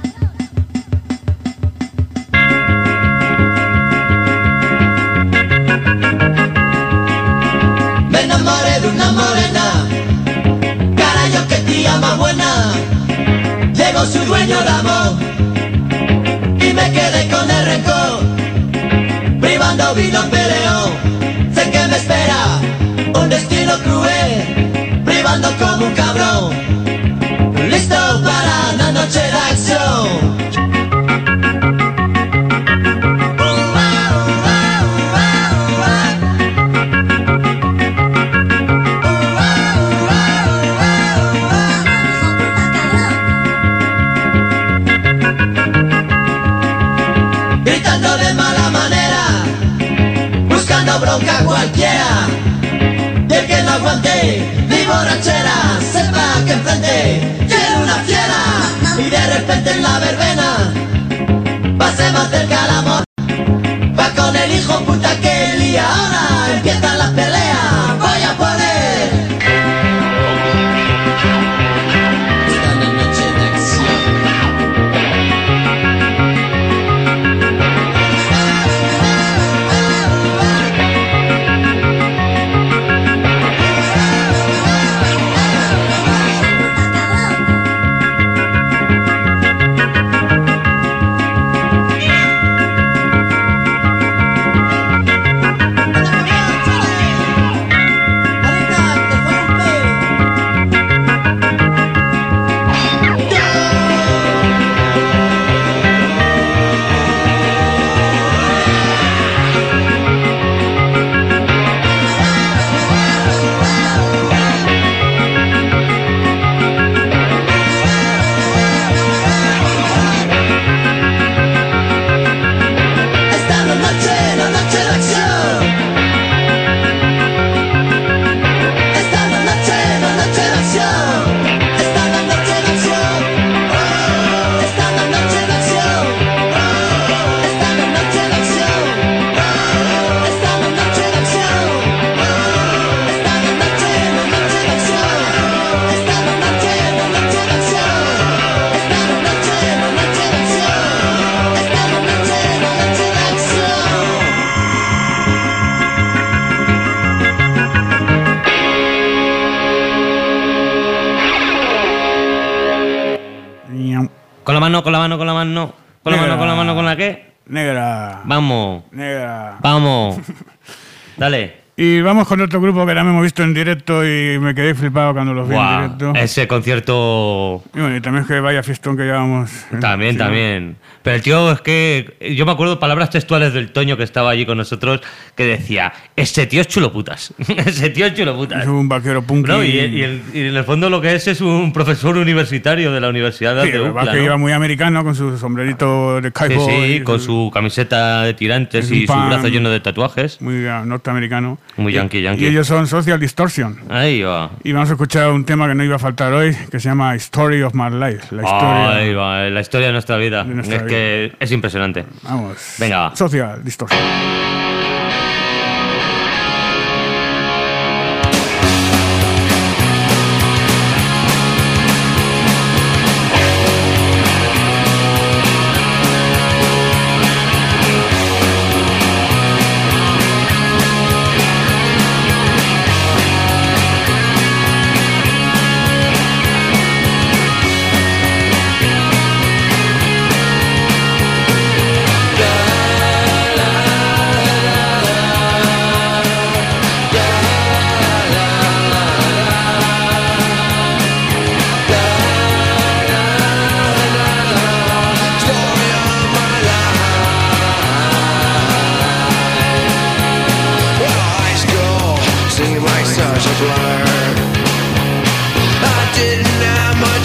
Me enamoré de una morena, carayo que tía más buena. Llegó su dueño de amor y me quedé con el rencor. Privando vino peleo, sé que me espera un destino cruel. Privando como un cabrón, listo para una noche de acción. Gritando de mala manera, buscando bronca cualquiera. Y el que no aguante mi borrachera, sepa que enfrente tiene una fiera. Y de repente en la verbena pase más cerca el amor. Va con el hijo puta que lía, ahora empiezan las peleas. Voy a poner esta es la noche de acción. Esta es la noche de acción. Esta es la noche de acción. Esta es la noche de acción. Esta es la noche de acción. Esta es la noche de acción. Esta es la noche de acción. Esta es la noche de acción. Esta es la noche de acción. Esta es la noche de acción. Esta es la noche de acción. Ñam. Con la mano, con la mano, con la mano. Con la mano, con la mano, ¿con la qué? Negra. Vamos, Negra. vamos. Dale. Y vamos con otro grupo que también hemos visto en directo y me quedé flipado cuando los vi en Guau, directo. ese concierto Y bueno, y también es que vaya fiestón que llevamos. también, Sí, también. Pero el tío es que yo me acuerdo palabras textuales del Toño que estaba allí con nosotros que decía, ese tío es chulo putas. Ese tío es chulo putas. Es un vaquero punk. No, y en el fondo lo que es un profesor universitario de la Universidad Sí, de lo que pasa UCLA, es que ¿no? iba muy americano con su sombrerito de Sí, cowboy. sí, con su camiseta de tirantes Es un y su pan. brazo lleno de tatuajes. Muy norteamericano. Muy yankee, yankee. Y ellos son Social Distortion. Ahí va. Y vamos a escuchar un tema que no iba a faltar hoy, que se llama Story of My Life. La historia. Ahí va, la historia de nuestra vida. De nuestra es que es impresionante. Vamos. Venga. Social Distortion.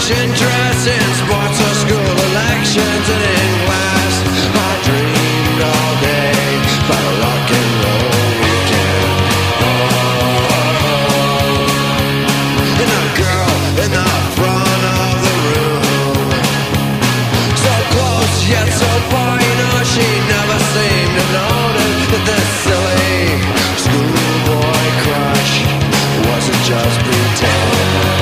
matching dress in sports or school elections and in class. I dreamed all day about a rock and roll weekend. And a girl in the front of the room, so close yet so far, you know, she never seemed to notice that this silly schoolboy crush wasn't just pretend.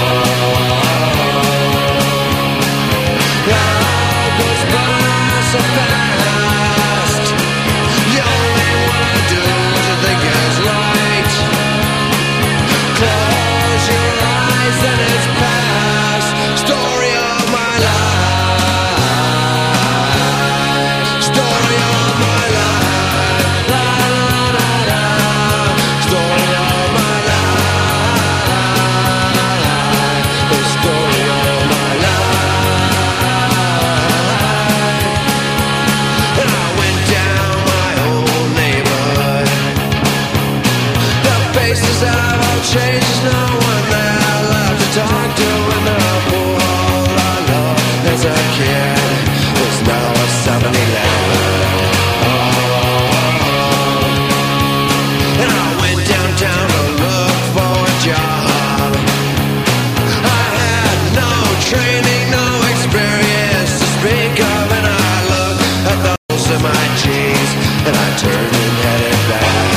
Life goes by so fast. You only wanna do what you think is right. Close your eyes and it's past. Story of my life. Story of my life. La la la la. Story of my life. The story of my life. And I went down my old neighborhood. The faces have all changed. There's no one there left to talk to. And the poor all I loved as a kid was now a 7-Eleven. And I went downtown to look for a job. I had no training, no experience to speak of. And I looked at the holes in my jeans and I turned and headed back.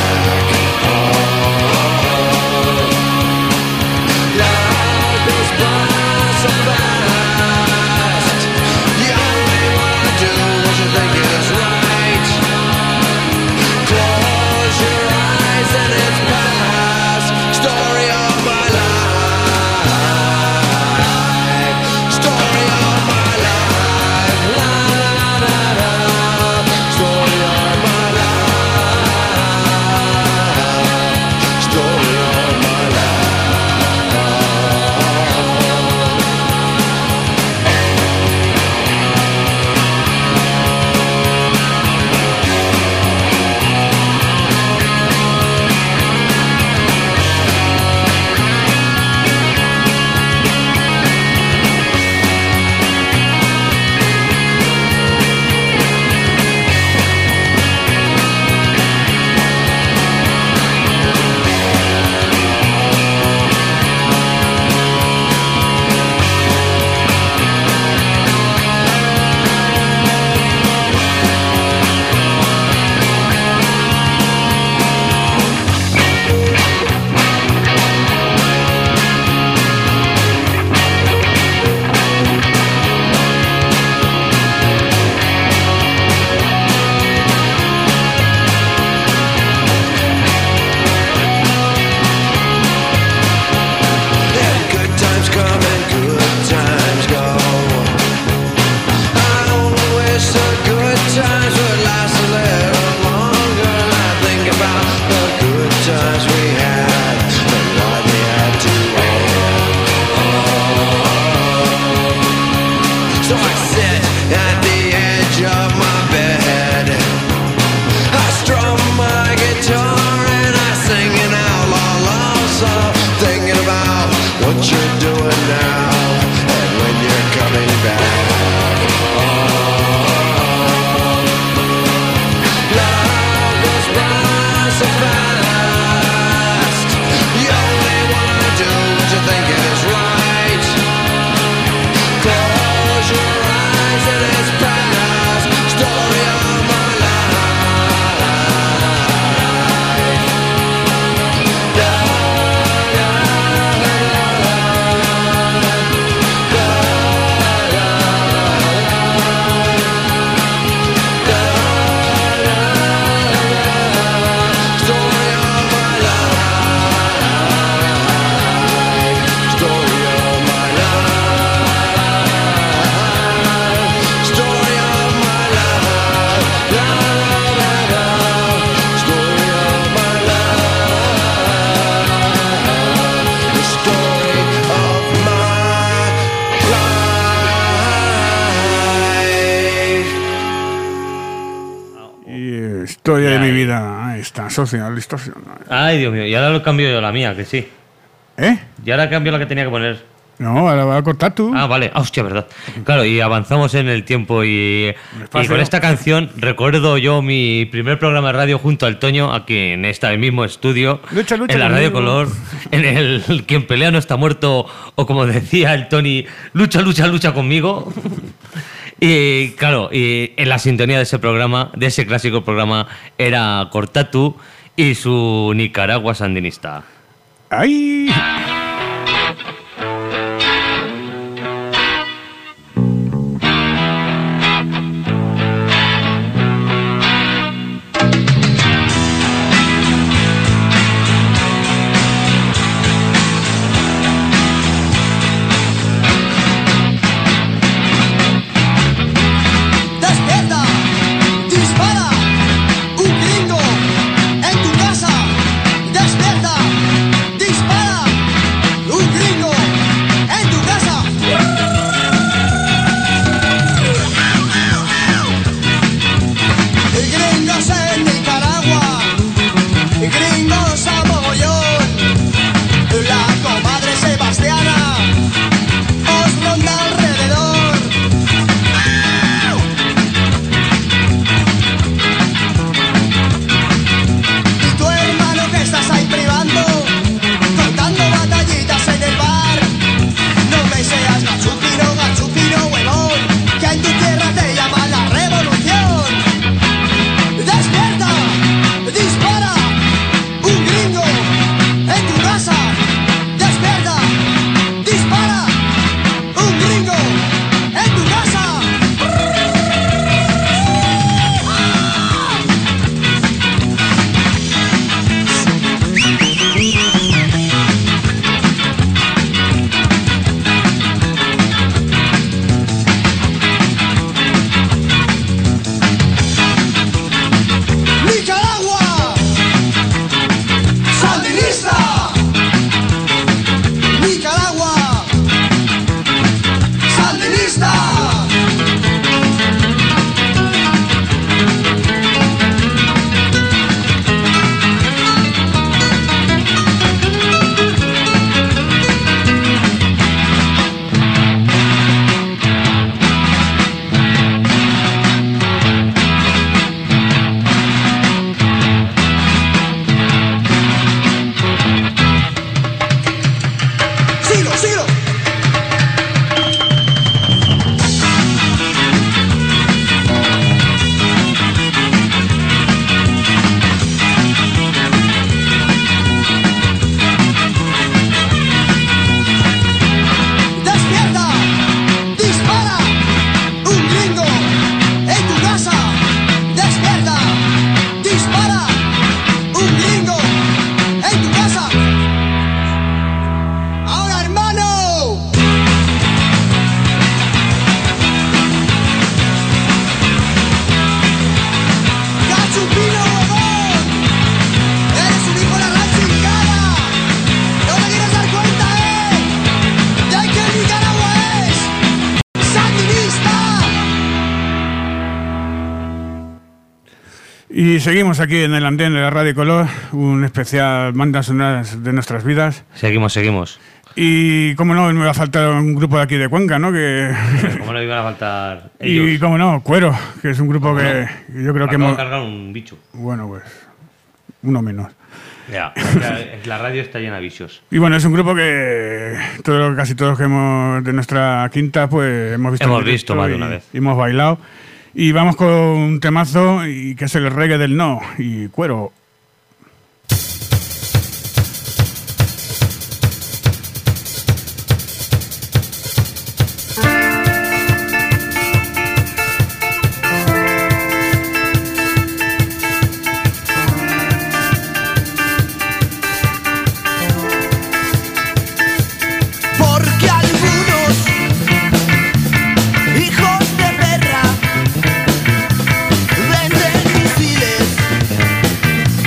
Life goes by so fast. You only wanna do what you think is right. Close your eyes and it's past. Story of my life. Story of my life. La la la la. Story of my life. Story of my life. And good times come and good times go. I only wish the good times would last a little longer. I think about the good times we had and why they had to end. So I sit at the edge of my bed. I strum my guitar and I sing an outlaw love song, thinking about what you're doing now and when you're coming back. Life goes by so fast. You only wanna do what you think is right. Close your eyes and it's past. Story of my life. Da, da, da, da, da, story of my life. Story of my life. Story of my life. La, la, la, la. Story of my life. The story of my life. Y historia de mi vida. Ahí está, social distorsión. Ay, Dios mío. Y ahora lo cambio yo la mía, que sí. ¿Eh? Y ahora cambio la que tenía que poner. No, ahora va a cortar tú. Ah, vale. Ah, hostia, verdad. Claro, y avanzamos en el tiempo y con esta canción recuerdo yo mi primer programa de radio junto al Toño, aquí en este mismo estudio, Lucha, lucha en la Radio conmigo. Color, en el Quien pelea no está muerto, o como decía el Tony, lucha, lucha, lucha conmigo. Y claro, y en la sintonía de ese programa, de ese clásico programa, era Cortatu y su Nicaragua sandinista. ¡Ay! Despierta, dispara, un gringo en tu casa. Despierta, dispara, un gringo en tu casa. Gringos en Nicaragua, gringos a mogollón. La comadre Sebastiana os ronda alrededor. Y tu hermano que estás ahí privando, contando batallitas en el bar. No me seas gachupino, huevón, que en tu tierra te llama la revolución. Despierta, dispara, un gringo en tu casa. Despierta, dispara, un gringo en tu casa. Nicaragua, sandinista. Nicaragua, sandinista. Síguelo, síguelo. Despierta, dispara, un gringo en tu casa. Despierta, dispara, un gringo en tu casa. Ahora, hermano. Gachupino, huevón. Eres un hijo de la gran chingada. No te quieres dar cuenta, de que Nicaragua es sandinista. Y seguimos aquí en el andén de la Radio Color, un especial bandas sonoras de nuestras vidas. Seguimos. Y como no, me va a faltar un grupo de aquí de Cuenca, ¿no? Que... ¿Cómo no iban a faltar ellos? Y como no, Cuero, que es un grupo que yo creo que Acabo hemos... de cargar un bicho. Bueno, pues uno menos. Ya, la radio está llena de vicios. Y bueno, es un grupo que casi todos que hemos de nuestra quinta, pues hemos visto. Hemos en directo visto más de y- una vez. Y hemos bailado. Y vamos con un temazo y que es el reggae del no y Cuero. Porque algunos hijos de perra venden misiles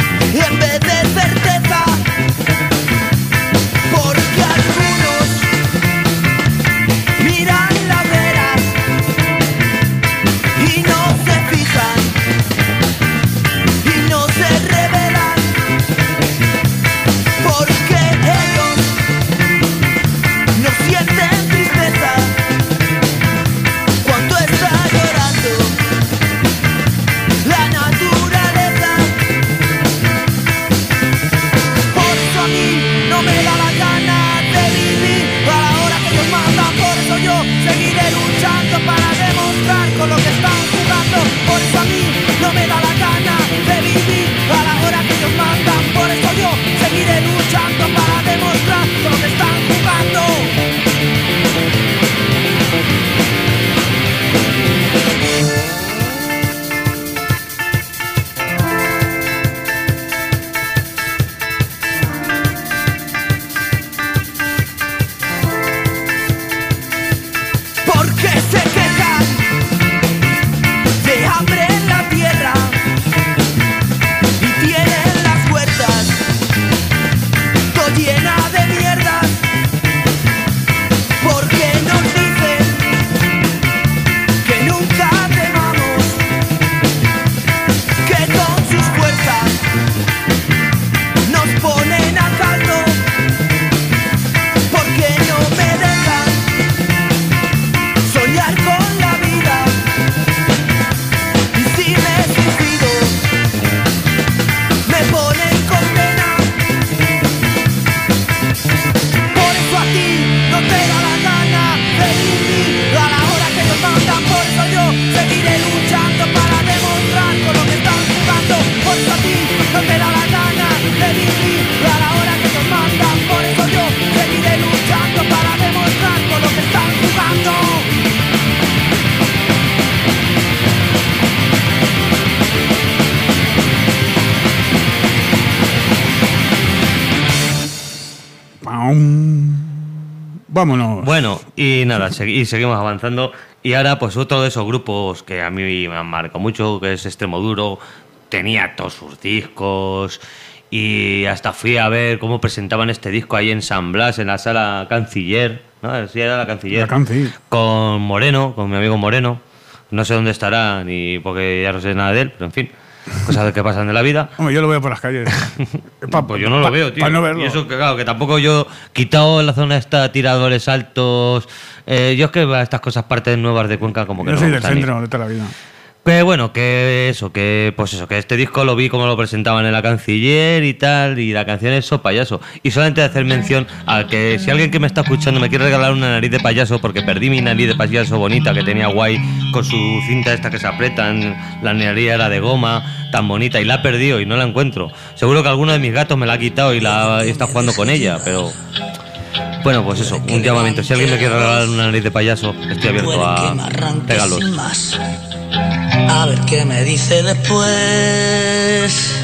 Vámonos. Bueno, y nada, y seguimos avanzando. Y ahora, pues otro de esos grupos que a mí me han marcado mucho, que es Extremoduro, tenía todos sus discos y hasta fui a ver cómo presentaban este disco ahí en San Blas, en la sala Canciller, ¿no? Sí, era la Canciller. La Canci. Con Moreno, con mi amigo Moreno. No sé dónde estará, ni porque ya no sé nada de él, pero en fin, cosas que pasan de la vida. Hombre, yo lo veo por las calles. Pues yo no lo veo, tío. Para no verlo. Y eso que, claro, que tampoco yo, quitado en la zona esta tiradores altos, yo es que a estas cosas partes nuevas de Cuenca como que Yo no soy me del gustan ni. centro de toda la vida. Que bueno, que este disco lo vi como lo presentaban en la Canciller y tal, y la canción es So Payaso. Y solamente hacer mención a que si alguien que me está escuchando me quiere regalar una nariz de payaso, porque perdí mi nariz de payaso bonita que tenía guay, con su cinta esta que se apretan, la nariz era de goma, tan bonita, y la he perdido y no la encuentro. Seguro que alguno de mis gatos me la ha quitado y está jugando con ella, pero... Bueno, pues eso, un llamamiento. Si alguien me quiere regalar una nariz de payaso, estoy abierto a regalos. Sin más. A ver qué me dice después.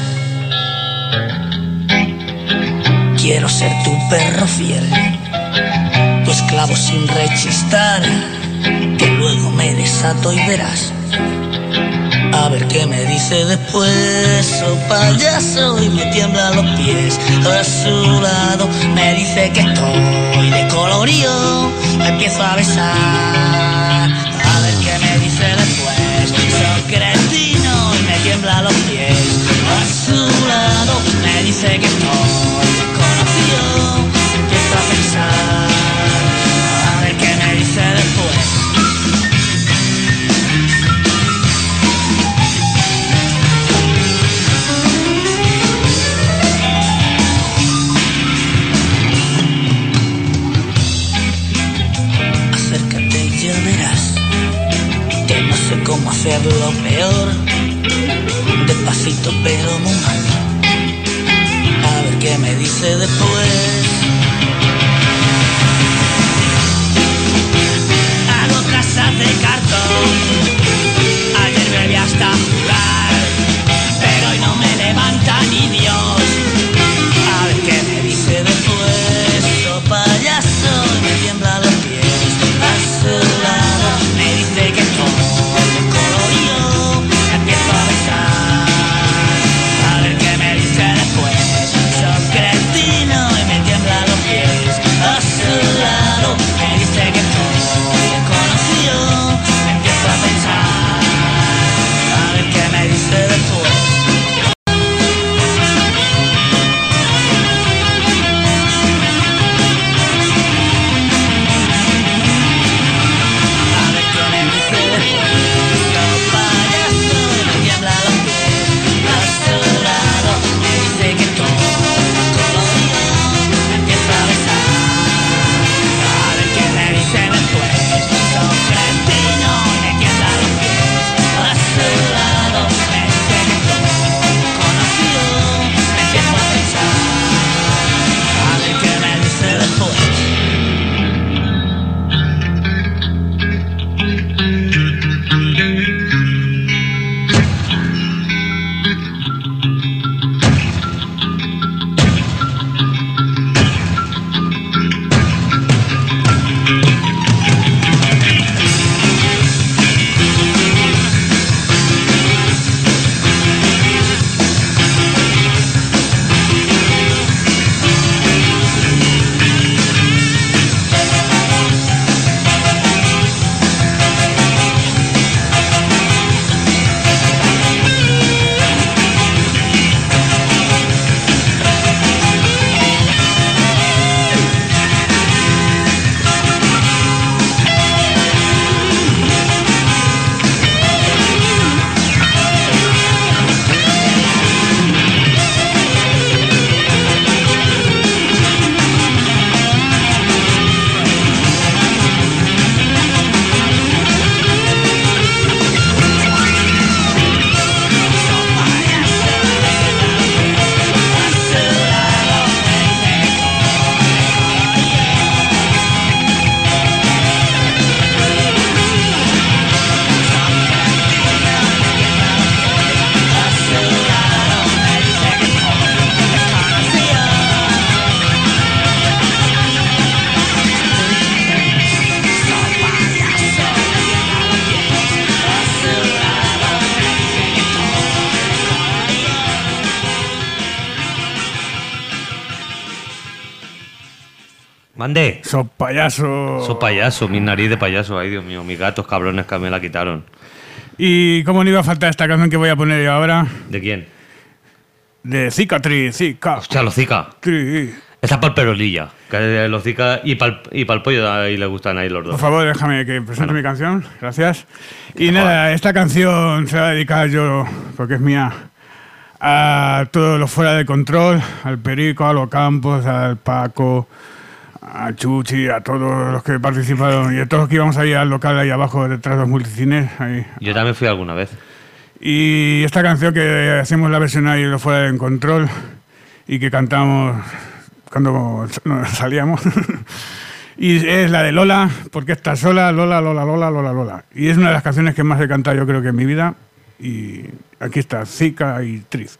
Quiero ser tu perro fiel, tu esclavo sin rechistar, que luego me desato y verás. A ver qué me dice después, oh payaso, y me tiemblan los pies. A su lado me dice que estoy de colorío, me empiezo a besar. A ver qué me dice después, soy cretino y me tiemblan los pies. A su lado me dice que estoy de colorío, me empiezo a pensar. A ver qué me dice después. Cómo hacerlo peor, despacito pero muy mal. A ver qué me dice después. Hago trazas de cartón, ayer bebí hasta jugar, pero hoy no me levanta ni Dios. A ver qué me dice después, oh payaso, y me tiembla los pies. A su lado me dice que estoy a ver qué me dice después. Sos cretino y me tiembla Mande. sos payaso. Soy payaso, mi nariz de payaso. Ay, Dios mío, mis gatos cabrones que me la quitaron. Y cómo no iba a faltar esta canción que voy a poner yo ahora, ¿De quién? de Cicatriz, Hostia, los Zika. Esta para el perolilla. Que los Zika y para el pollo ahí le gustan ahí los dos. Por favor, déjame que presente mi canción. Gracias. Y Por nada, favor. esta canción se va a dedicar yo, porque es mía, a todos los fuera de control, al Perico, a los Campos, al Paco, a Chuchi, a todos los que participaron y a todos los que íbamos ahí al local ahí abajo detrás de los multicines. Ahí. Yo también fui alguna vez. Y esta canción que hacemos la versión ahí de los fuera de control y que cantamos cuando salíamos. Y es la de Lola, porque estás sola, Lola, Lola, Lola, Lola, Lola. Y es una de las canciones que más he cantado yo creo que en mi vida. Y aquí está, Zika y Triz.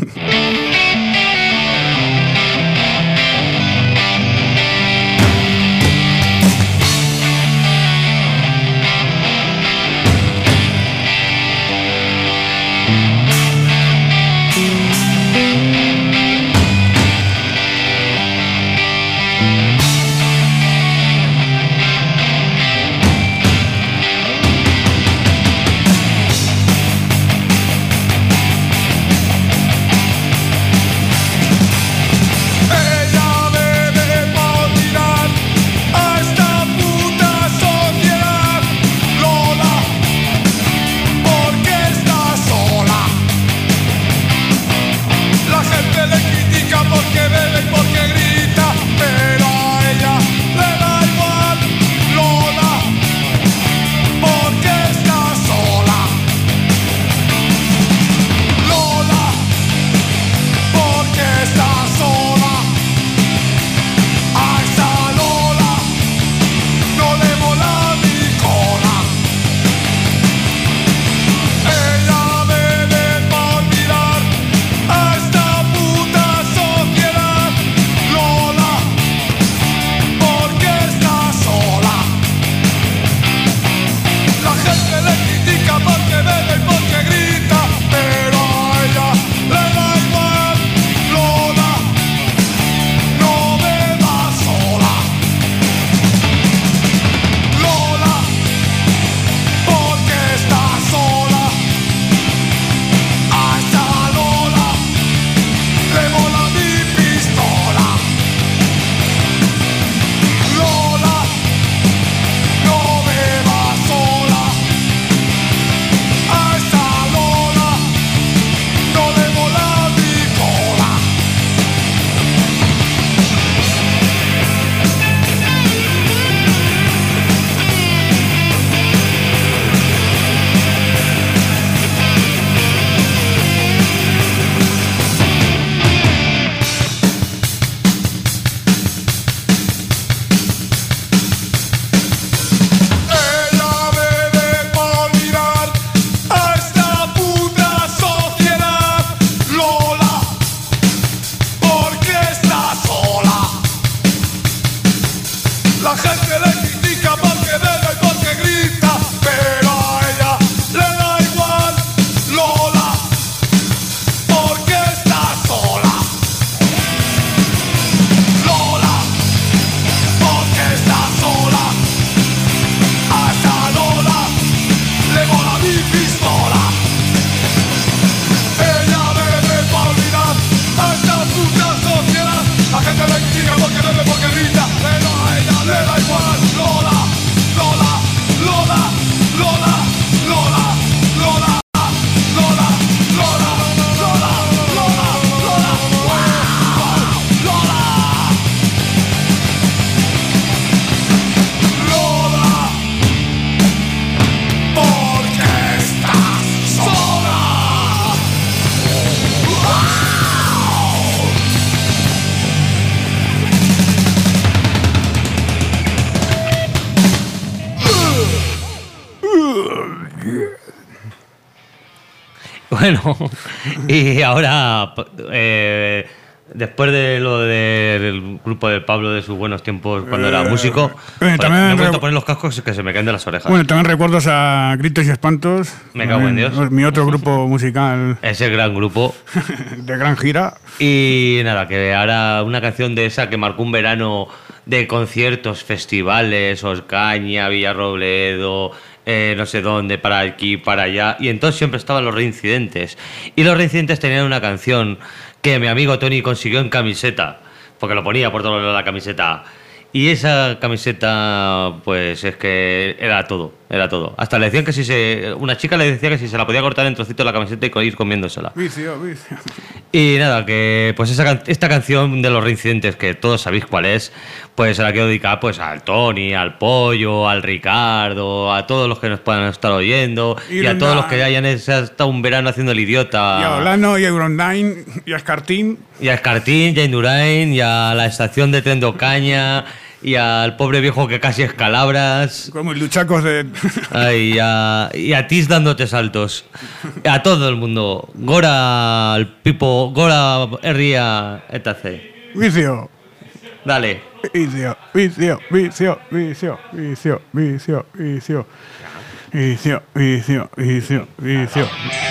Bueno, y ahora, después de lo del grupo de Pablo de sus buenos tiempos cuando era músico, pues, también me he vuelto a poner los cascos que se me caen de las orejas. Bueno, también recuerdos a Gritos y Espantos. Me cago en Dios. Mi otro grupo musical Ese gran grupo. de gran gira. Y nada, que ahora una canción de esa que marcó un verano de conciertos, festivales, Oscaña, Villarrobledo, no sé dónde, para aquí, para allá, y entonces siempre estaban los Reincidentes. Y los Reincidentes tenían una canción que mi amigo Tony consiguió en camiseta, porque lo ponía por todo la camiseta. Y esa camiseta, pues es que era todo, era todo. Hasta le decían que una chica le decía que si se la podía cortar en trocitos la camiseta y ir comiéndosela. Vicio, vicio. Y nada, que pues esta canción de los Reincidentes, que todos sabéis cuál es, pues se la quiero dedicar pues al Tony, al Pollo, al Ricardo, a todos los que nos puedan estar oyendo y a todos los que hayan estado un verano haciendo el idiota. Y a Olano, y a Eurondine, y a Escartín. Y a Escartín, y a Indurain, y a la estación de tren de Ocaña, y al pobre viejo que casi es Calabras. Como el luchacos de... Ay, y a Tis dándote saltos. A todo el mundo. Gora al Pipo, Gora Herria, etc. Vicio. Dale. Vicio, vicio, vicio, vicio, vicio, vicio, vicio. Vicio, vicio, vicio, vicio.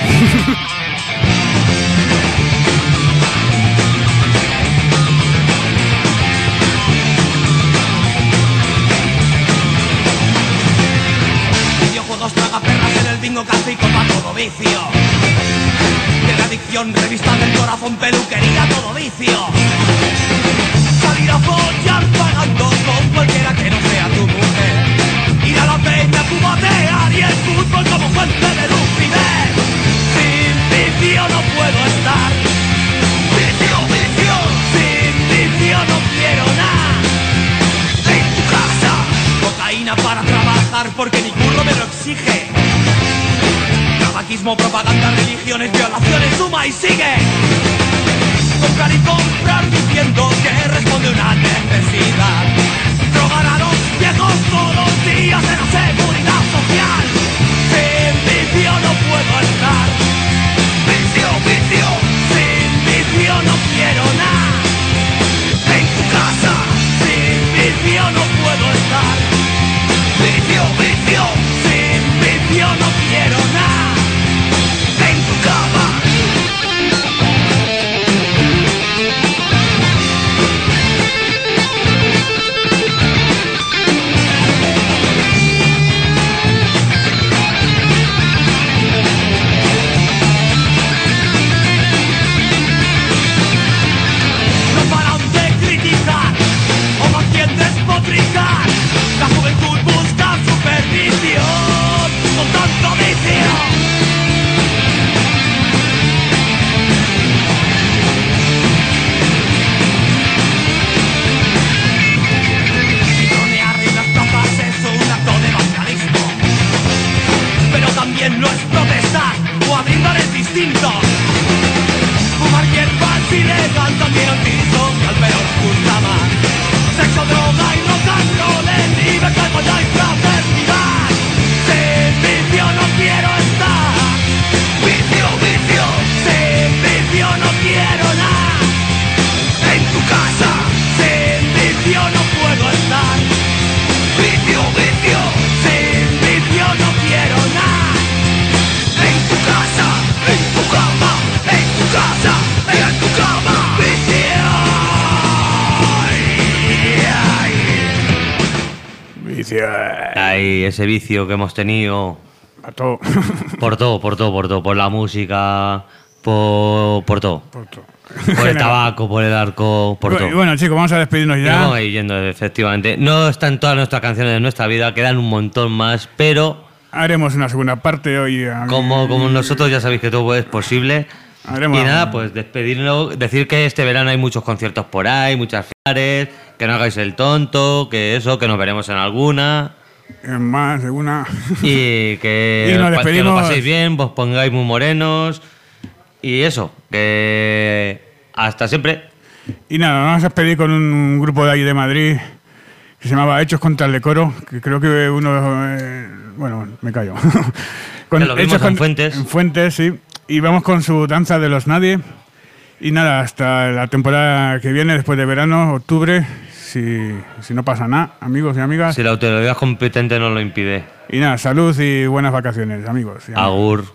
Videojuegos tragaperras en el bingo clásico pa' todo vicio. De la adicción, revistas del corazón, peluquería, todo vicio. Salir a follar pagando con cualquiera que no sea tu mujer. Ir a la peña, cubatear y el fútbol como fuente de lucidez. Sin vicio no puedo estar. Vicio, vicio. Sin vicio no quiero nada. En tu casa, cocaína para trabajar porque mi curro me lo exige. Tabaquismo, propaganda, religiones, violaciones, suma y sigue. Comprar y comprar diciendo que responde una necesidad. Drogar a los viejos todos los días en la seguridad social. Sin vicio no puedo estar. Vicio, vicio. Sin vicio no quiero nada. En tu casa. Sin vicio no puedo estar. Vicio, vicio. Sin vicio no quiero nada. En tu cama. No paran de criticar, o más bien despotricar. La juventud busca supervisión con tanto vicio. Dronear en las plazas es un acto de vandalismo, pero también lo es protestar o abrir bares distintos. Fumar hierba es ilegal, también antisocial, pero nos gusta más. Sexo, droga y rock and roll, en libertad, igualdad y fraternidad. Sin vicio no quiero estar. Vicio, vicio. Sin vicio no quiero nada. En tu casa. Sin vicio no puedo estar. Vicio, vicio. Sin vicio no quiero nada. En tu casa, en tu cama, en tu casa, en tu cama. Vicio. Vicio. Ay, ese vicio que hemos tenido. A todo. Por todo, por todo, por todo. Por la música, por todo. Por todo. Por el tabaco, por el arco, por todo. Y bueno, chicos, vamos a despedirnos Y ya. vamos a ir yendo, efectivamente. No están todas nuestras canciones de nuestra vida, quedan un montón más, pero Haremos una segunda parte hoy. como nosotros ya sabéis que todo es posible. Haremos- Y nada, pues despedirnos, decir que este verano hay muchos conciertos por ahí, muchas fiestas, que no hagáis el tonto, que eso, que nos veremos en alguna. En más de una. Y que, Y nos que lo despedimos. paséis bien, vos pongáis muy morenos. Y eso, que hasta siempre. Y nada, nos vamos a despedir con un grupo de ahí de Madrid que se llamaba Hechos contra el Decoro, que creo que uno... bueno, me callo. Que lo vimos en Fuentes. En Fuentes, sí. Y vamos con su danza de los nadie. Y nada, hasta la temporada que viene, después de verano, octubre, si no pasa nada, amigos y amigas. Si la autoridad competente no lo impide. Y nada, salud y buenas vacaciones, amigos. y amigas. Agur.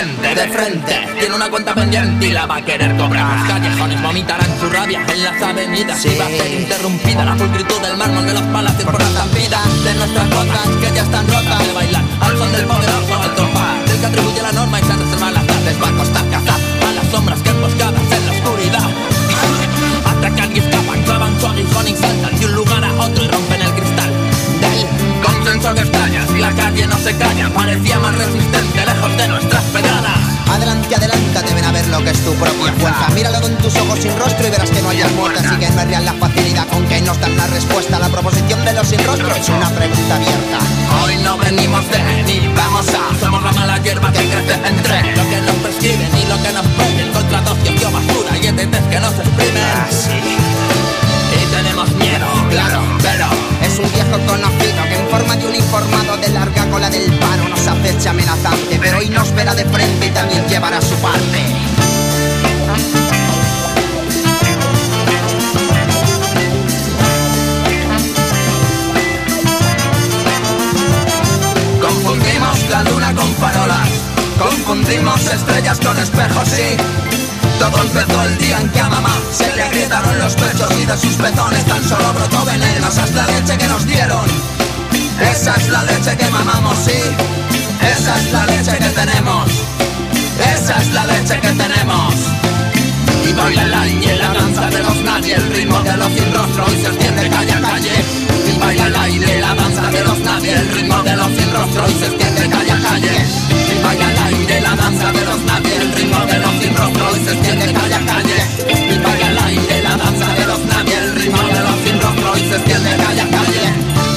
resistente. De frente, tiene una cuenta pendiente y la va a querer cobrar. Los callejones vomitarán su rabia en las avenidas y va a ser interrumpida la pulcritud del mármol de los palacios por la estampida de nuestras botas que ya están rotas. De bailar al son del poderoso alto par, del que atribuye la norma y se reserva las tardes. Va a costar cazar a las sombras que emboscadas en la oscuridad atacan y escapan, clavan su aguijón y saltan de un lugar a otro y rompen el cristal del consenso que estalla. Si la calle no se calla, parecía más resistente lejos de nuestras pedradas. Adelante, adelántate, ven a ver lo que es tu propia fuerza. Míralo con tus ojos sin rostro y verás que no hay muerte. Así que no es real la facilidad con que nos dan la respuesta. La proposición de los sin rostro es una pregunta abierta. Hoy no venimos de ni vamos a. Somos la mala hierba que crece entre lo que nos prescriben y lo que nos piden. Contra docio, basura y ETTs que nos exprimen. Y tenemos miedo, claro, pero es un viejo conocido que en forma de un informado de larga cola del paro nos acecha amenazante, pero hoy nos verá de frente y también llevará su parte. confundimos la luna con farolas, confundimos estrellas con espejos, sí. Todo empezó el día en que a mamá se le agrietaron los pechos y de sus pezones tan solo brotó veneno. Esa es la leche que nos dieron, esa es la leche que mamamos, sí. Esa es la leche que tenemos, esa es la leche que tenemos. Y baila el aire, la danza de los nadie, el ritmo de los sin rostro y se extiende calle a calle. Y baila el aire, la danza de los nadie, el ritmo de los sin rostro y se extiende calle a calle. Y baila el aire, la danza de los nadie, el ritmo de los sin rostro y se extiende calle a calle. Y baila el aire, la danza de los nadie, el ritmo de los sin rostro y se extiende calle a calle.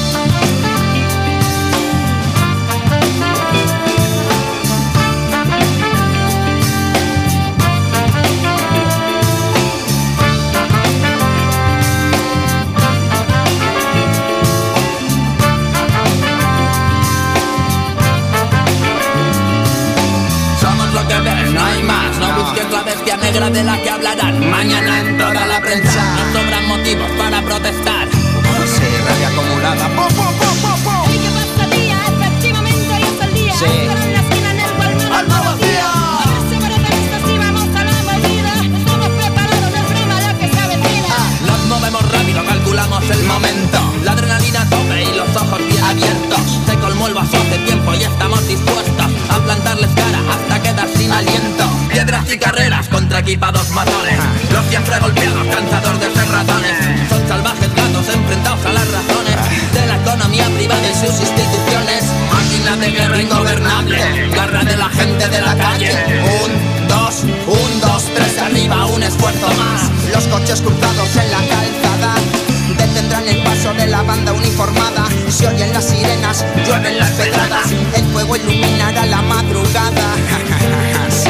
La bestia negra de la que hablarán mañana en toda la prensa. Nos sobran motivos para protestar. Sí, rabia acumulada. ¡Po, po, po, po, po! ¿Y qué pasaría? Efectivamente hoy es el día. Sí. Estar en la esquina en el Walmart ¡Al nuevo día! Abrazo para taxistas y vamos a la movida. Estamos preparados, no es broma lo que se avecina. Nos movemos rápido, calculamos el momento. La adrenalina a tope y los ojos bien abiertos. Se colmó el vaso hace tiempo y estamos dispuestos a plantarles cara hasta quedar sin aliento. Piedras y carreras contra equipados matones. Los siempre golpeados, cansadores de ser ratones. Son salvajes gatos enfrentados a las razones de la economía privada y sus instituciones. Máquina de guerra ingobernable, garra de la gente de la calle. 1, 2, 3, arriba, un esfuerzo más. Los coches cruzados en la calzada detendrán el paso de la banda uniformada. Se oyen las sirenas, llueven las pedradas. El fuego iluminará la madrugada. Sí.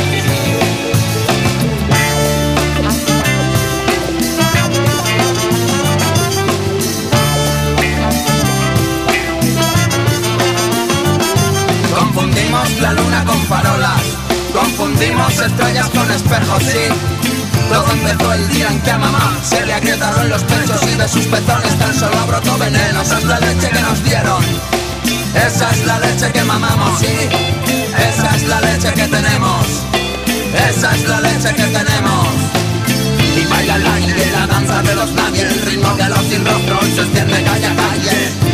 Confundimos la luna con farolas, confundimos estrellas con espejos, sí. Todo empezó el día en que a mamá se le agrietaron los pechos y de sus pezones tan solo brotó veneno. Esa es la leche que nos dieron, esa es la leche que mamamos, sí. Esa es la leche que tenemos, esa es la leche que tenemos. Y baila el aire, la danza de los nadie, el ritmo de los sin rostro y se extiende calle a calle.